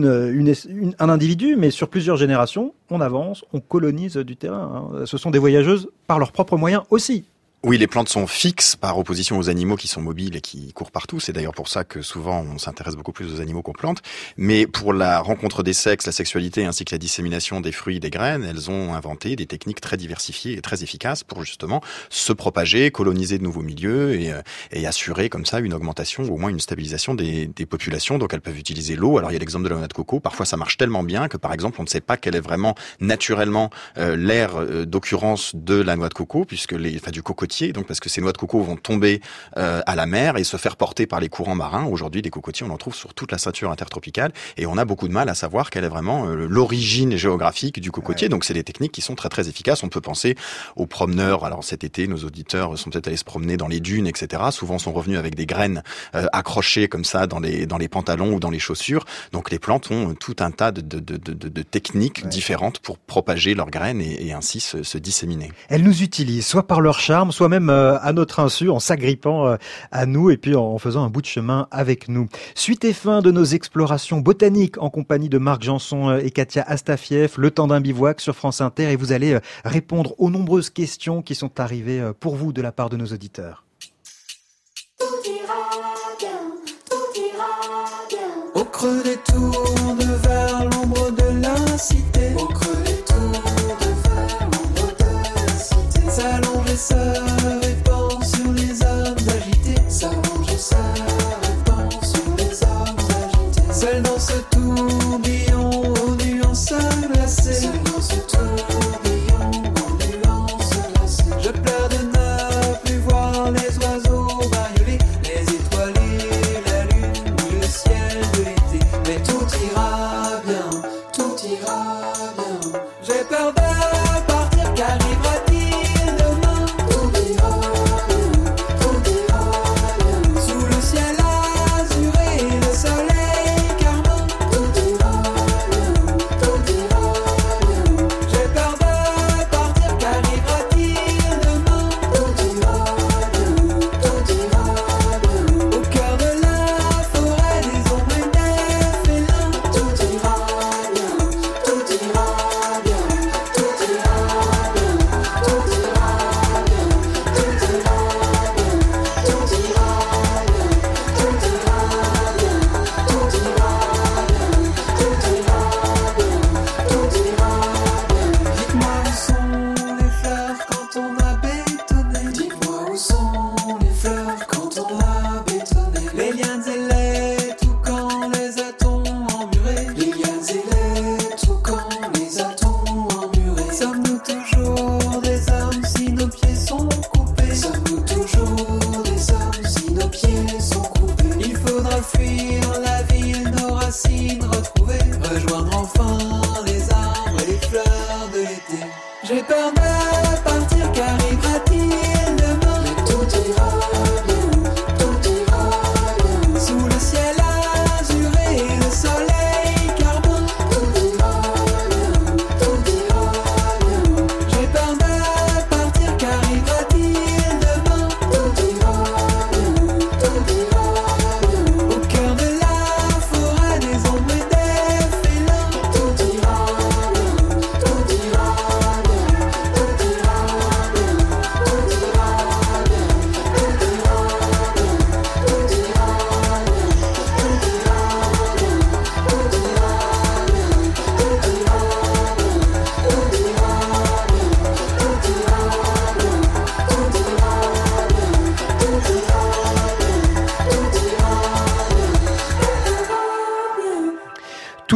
un individu, mais sur plusieurs générations, on avance, on colonise du terrain. Ce sont des voyageuses par leurs propres moyens aussi. Oui, les plantes sont fixes par opposition aux animaux qui sont mobiles et qui courent partout. C'est d'ailleurs pour ça que souvent on s'intéresse beaucoup plus aux animaux qu'aux plantes. Mais pour la rencontre des sexes, la sexualité ainsi que la dissémination des fruits et des graines, elles ont inventé des techniques très diversifiées et très efficaces pour justement se propager, coloniser de nouveaux milieux et assurer comme ça une augmentation ou au moins une stabilisation des populations. Donc elles peuvent utiliser l'eau. Alors il y a l'exemple de la noix de coco. Parfois ça marche tellement bien que par exemple on ne sait pas quelle est vraiment naturellement l'aire d'occurrence de la noix de coco puisque du cocotier. Donc parce que ces noix de coco vont tomber à la mer et se faire porter par les courants marins. Aujourd'hui, des cocotiers, on en trouve sur toute la ceinture intertropicale et on a beaucoup de mal à savoir quelle est vraiment l'origine géographique du cocotier. Donc c'est des techniques qui sont très très efficaces. On peut penser aux promeneurs. Alors cet été, nos auditeurs sont peut-être allés se promener dans les dunes, etc. Souvent sont revenus avec des graines accrochées comme ça dans les pantalons ou dans les chaussures. Donc les plantes ont tout un tas de techniques différentes pour propager leurs graines et ainsi se disséminer. Elles nous utilisent soit par leur charme, soit même à notre insu, en s'agrippant à nous et puis en faisant un bout de chemin avec nous. Suite et fin de nos explorations botaniques en compagnie de Marc Janson et Katia Astafiev, le temps d'un bivouac sur France Inter, et vous allez répondre aux nombreuses questions qui sont arrivées pour vous de la part de nos auditeurs. Tout ira bien. Au creux des tours, vers l'ombre de la cité. Au creux des tours, vers l'ombre de la cité. S'allonger ça. Seul dans ce tourbillon aux nuances glacées. Seul dans ce tourbillon aux nuances glacées. Je pleure de ne plus voir les oiseaux bariolés, les étoiles et la lune ou le ciel de l'été. Mais tout ira bien, tout ira bien. J'ai peur de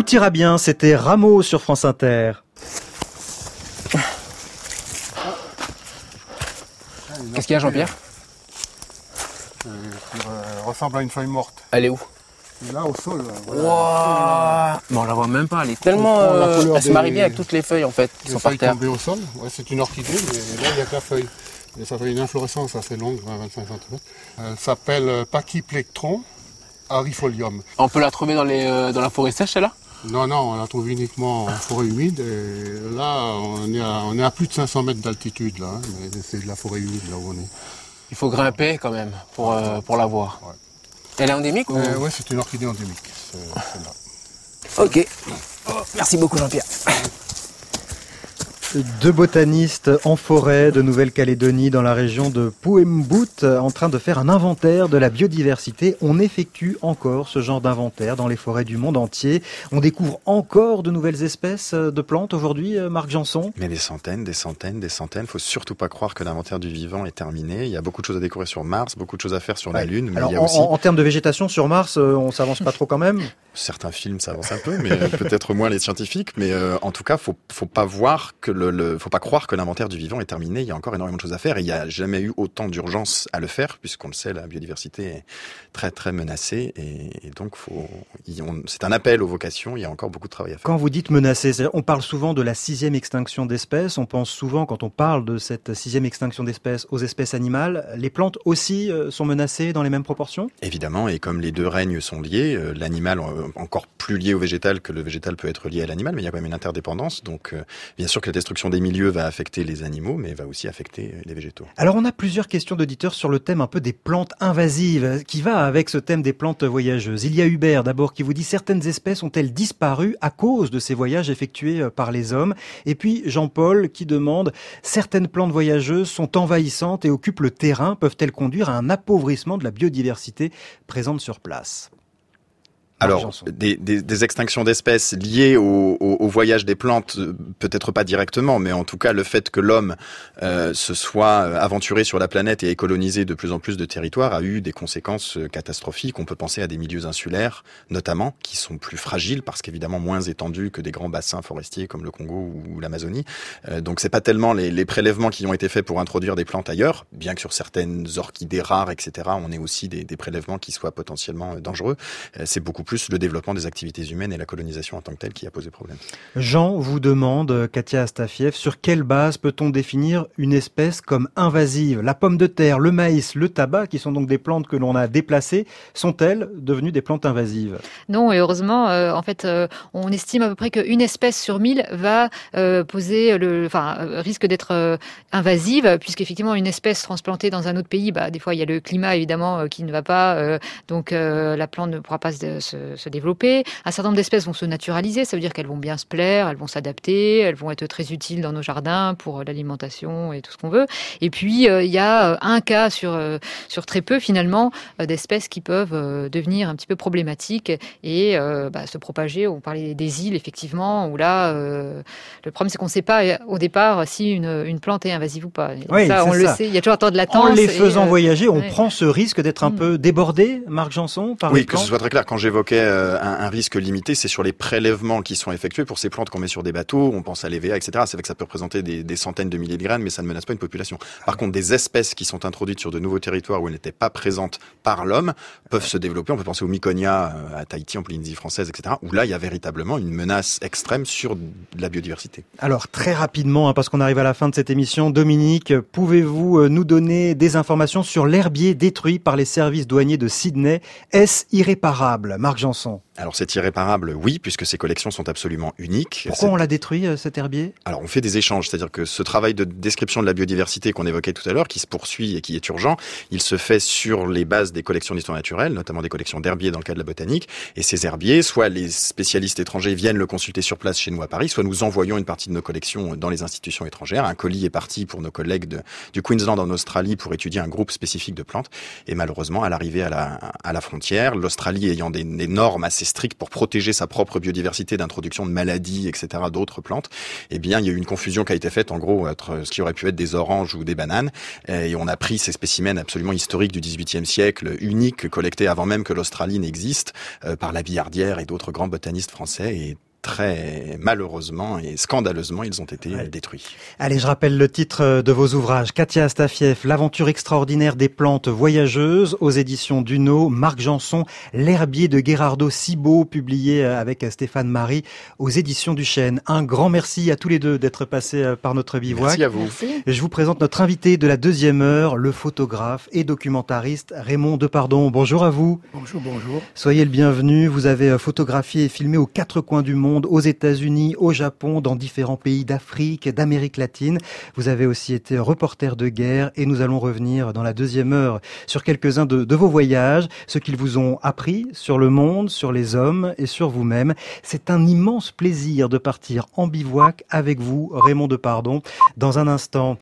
ira bien, c'était Rameau sur France Inter. Qu'est-ce qu'il y a, Jean-Pierre? Ressemble à une feuille morte. Elle est où? Là, au sol. Wow. Bon, on la voit même pas, elle est tellement... elle m'est arrivée avec toutes les feuilles, en fait, qui sont par terre. Tombées au sol. Ouais, c'est une orchidée, mais là, il n'y a que la feuille. Et ça fait une inflorescence assez longue, 20-25 cm. Elle s'appelle Pachyplectron arifolium. On peut la trouver dans la forêt sèche, celle-là? Non, on la trouve uniquement en forêt humide. Et là, on est à plus de 500 mètres d'altitude, là. Hein, mais c'est de la forêt humide, là où on est. Il faut grimper, quand même, pour la voir. Ouais. Elle est endémique ou... Oui, c'est une orchidée endémique, celle-là. Ok. Oh, merci beaucoup, Jean-Pierre. Deux botanistes en forêt de Nouvelle-Calédonie dans la région de Pouembout en train de faire un inventaire de la biodiversité. On effectue encore ce genre d'inventaire dans les forêts du monde entier. On découvre encore de nouvelles espèces de plantes aujourd'hui, Marc Janson. Mais des centaines. Faut surtout pas croire que l'inventaire du vivant est terminé. Il y a beaucoup de choses à découvrir sur Mars, beaucoup de choses à faire sur la Lune. Mais alors, il y a aussi... en termes de végétation sur Mars, on s'avance pas trop quand même. Certains films s'avancent un peu, mais peut-être moins les scientifiques. Mais en tout cas, faut pas voir que faut pas croire que l'inventaire du vivant est terminé. Il y a encore énormément de choses à faire et il n'y a jamais eu autant d'urgence à le faire, puisqu'on le sait, la biodiversité est très très menacée et donc c'est un appel aux vocations. Il y a encore beaucoup de travail à faire. Quand vous dites menacée, on parle souvent de la 6e extinction d'espèces. On pense souvent, quand on parle de cette 6e extinction d'espèces, aux espèces animales. Les plantes aussi sont menacées dans les mêmes proportions ? Évidemment, et comme les deux règnes sont liés, l'animal encore plus lié au végétal que le végétal peut être lié à l'animal, mais il y a quand même une interdépendance. Donc bien sûr que la destruction des milieux va affecter les animaux, mais va aussi affecter les végétaux. Alors on a plusieurs questions d'auditeurs sur le thème un peu des plantes invasives, qui va avec ce thème des plantes voyageuses. Il y a Hubert d'abord qui vous dit: certaines espèces ont-elles disparu à cause de ces voyages effectués par les hommes? Et puis Jean-Paul qui demande: certaines plantes voyageuses sont envahissantes et occupent le terrain, peuvent-elles conduire à un appauvrissement de la biodiversité présente sur place? Alors, des extinctions d'espèces liées au voyage des plantes, peut-être pas directement, mais en tout cas le fait que l'homme se soit aventuré sur la planète et ait colonisé de plus en plus de territoires a eu des conséquences catastrophiques. On peut penser à des milieux insulaires, notamment, qui sont plus fragiles parce qu'évidemment moins étendus que des grands bassins forestiers comme le Congo ou l'Amazonie. Donc c'est pas tellement les prélèvements qui ont été faits pour introduire des plantes ailleurs, bien que sur certaines orchidées rares, etc., on ait aussi des prélèvements qui soient potentiellement dangereux. C'est beaucoup plus le développement des activités humaines et la colonisation en tant que telle qui a posé problème. Jean vous demande, Katia Astafiev, sur quelle base peut-on définir une espèce comme invasive? La pomme de terre, le maïs, le tabac, qui sont donc des plantes que l'on a déplacées, sont-elles devenues des plantes invasives? Non, et heureusement, on estime à peu près qu'une espèce sur 1000 va risque d'être invasive, puisqu'effectivement une espèce transplantée dans un autre pays, des fois il y a le climat évidemment qui ne va pas, donc la plante ne pourra pas se développer. Un certain nombre d'espèces vont se naturaliser, ça veut dire qu'elles vont bien se plaire, elles vont s'adapter, elles vont être très utiles dans nos jardins pour l'alimentation et tout ce qu'on veut. Et puis il y a un cas sur très peu finalement d'espèces qui peuvent devenir un petit peu problématiques et se propager. On parlait des îles effectivement, où là le problème c'est qu'on ne sait pas au départ si une plante est invasive ou pas. Oui, ça, on le sait, il y a toujours un temps de latence. En les faisant voyager, on prend ce risque d'être un peu débordé, Marc Janson, par les plantes. Oui, que ce soit très clair. Quand j'évoquais un risque limité, c'est sur les prélèvements qui sont effectués pour ces plantes qu'on met sur des bateaux. On pense à l'EVA, etc. C'est vrai que ça peut représenter des centaines de milliers de graines, mais ça ne menace pas une population. Par contre, des espèces qui sont introduites sur de nouveaux territoires où elles n'étaient pas présentes par l'homme peuvent se développer. On peut penser au Miconia à Tahiti, en Polynésie française, etc. Où là, il y a véritablement une menace extrême sur la biodiversité. Alors, très rapidement, parce qu'on arrive à la fin de cette émission, Dominique, pouvez-vous nous donner des informations sur l'herbier détruit par les services douaniers de Sydney? Est-ce irréparable, Marc Janson? Alors c'est irréparable, oui, puisque ces collections sont absolument uniques. Pourquoi on l'a détruit, cet herbier? Alors on fait des échanges, c'est-à-dire que ce travail de description de la biodiversité qu'on évoquait tout à l'heure, qui se poursuit et qui est urgent, il se fait sur les bases des collections d'histoire naturelle, notamment des collections d'herbiers dans le cas de la botanique. Et ces herbiers, soit les spécialistes étrangers viennent le consulter sur place chez nous à Paris, soit nous envoyons une partie de nos collections dans les institutions étrangères. Un colis est parti pour nos collègues du Queensland en Australie pour étudier un groupe spécifique de plantes. Et malheureusement, à l'arrivée à la frontière, l'Australie ayant des des normes assez strictes pour protéger sa propre biodiversité d'introduction de maladies, etc., d'autres plantes, eh bien, il y a eu une confusion qui a été faite, en gros, entre ce qui aurait pu être des oranges ou des bananes, et on a pris ces spécimens absolument historiques du XVIIIe siècle, uniques, collectés avant même que l'Australie n'existe, par la Billardière et d'autres grands botanistes français, et très malheureusement et scandaleusement, ils ont été détruits. Allez, je rappelle le titre de vos ouvrages. Katia Astafiev, L'aventure extraordinaire des plantes voyageuses, aux éditions Duno. Marc Janson, L'herbier de Gherardo Cibo, publié avec Stéphane Marie aux éditions du Chêne. Un grand merci à tous les deux d'être passés par notre bivouac. Merci à vous. Merci. Je vous présente notre invité de la deuxième heure, le photographe et documentariste Raymond Depardon. Bonjour à vous. Bonjour, bonjour. Soyez le bienvenu. Vous avez photographié et filmé aux quatre coins du monde, aux États-Unis, au Japon, dans différents pays d'Afrique, d'Amérique latine. Vous avez aussi été reporter de guerre et nous allons revenir dans la deuxième heure sur quelques-uns de vos voyages, ce qu'ils vous ont appris sur le monde, sur les hommes et sur vous-même. C'est un immense plaisir de partir en bivouac avec vous, Raymond Depardon. Dans un instant,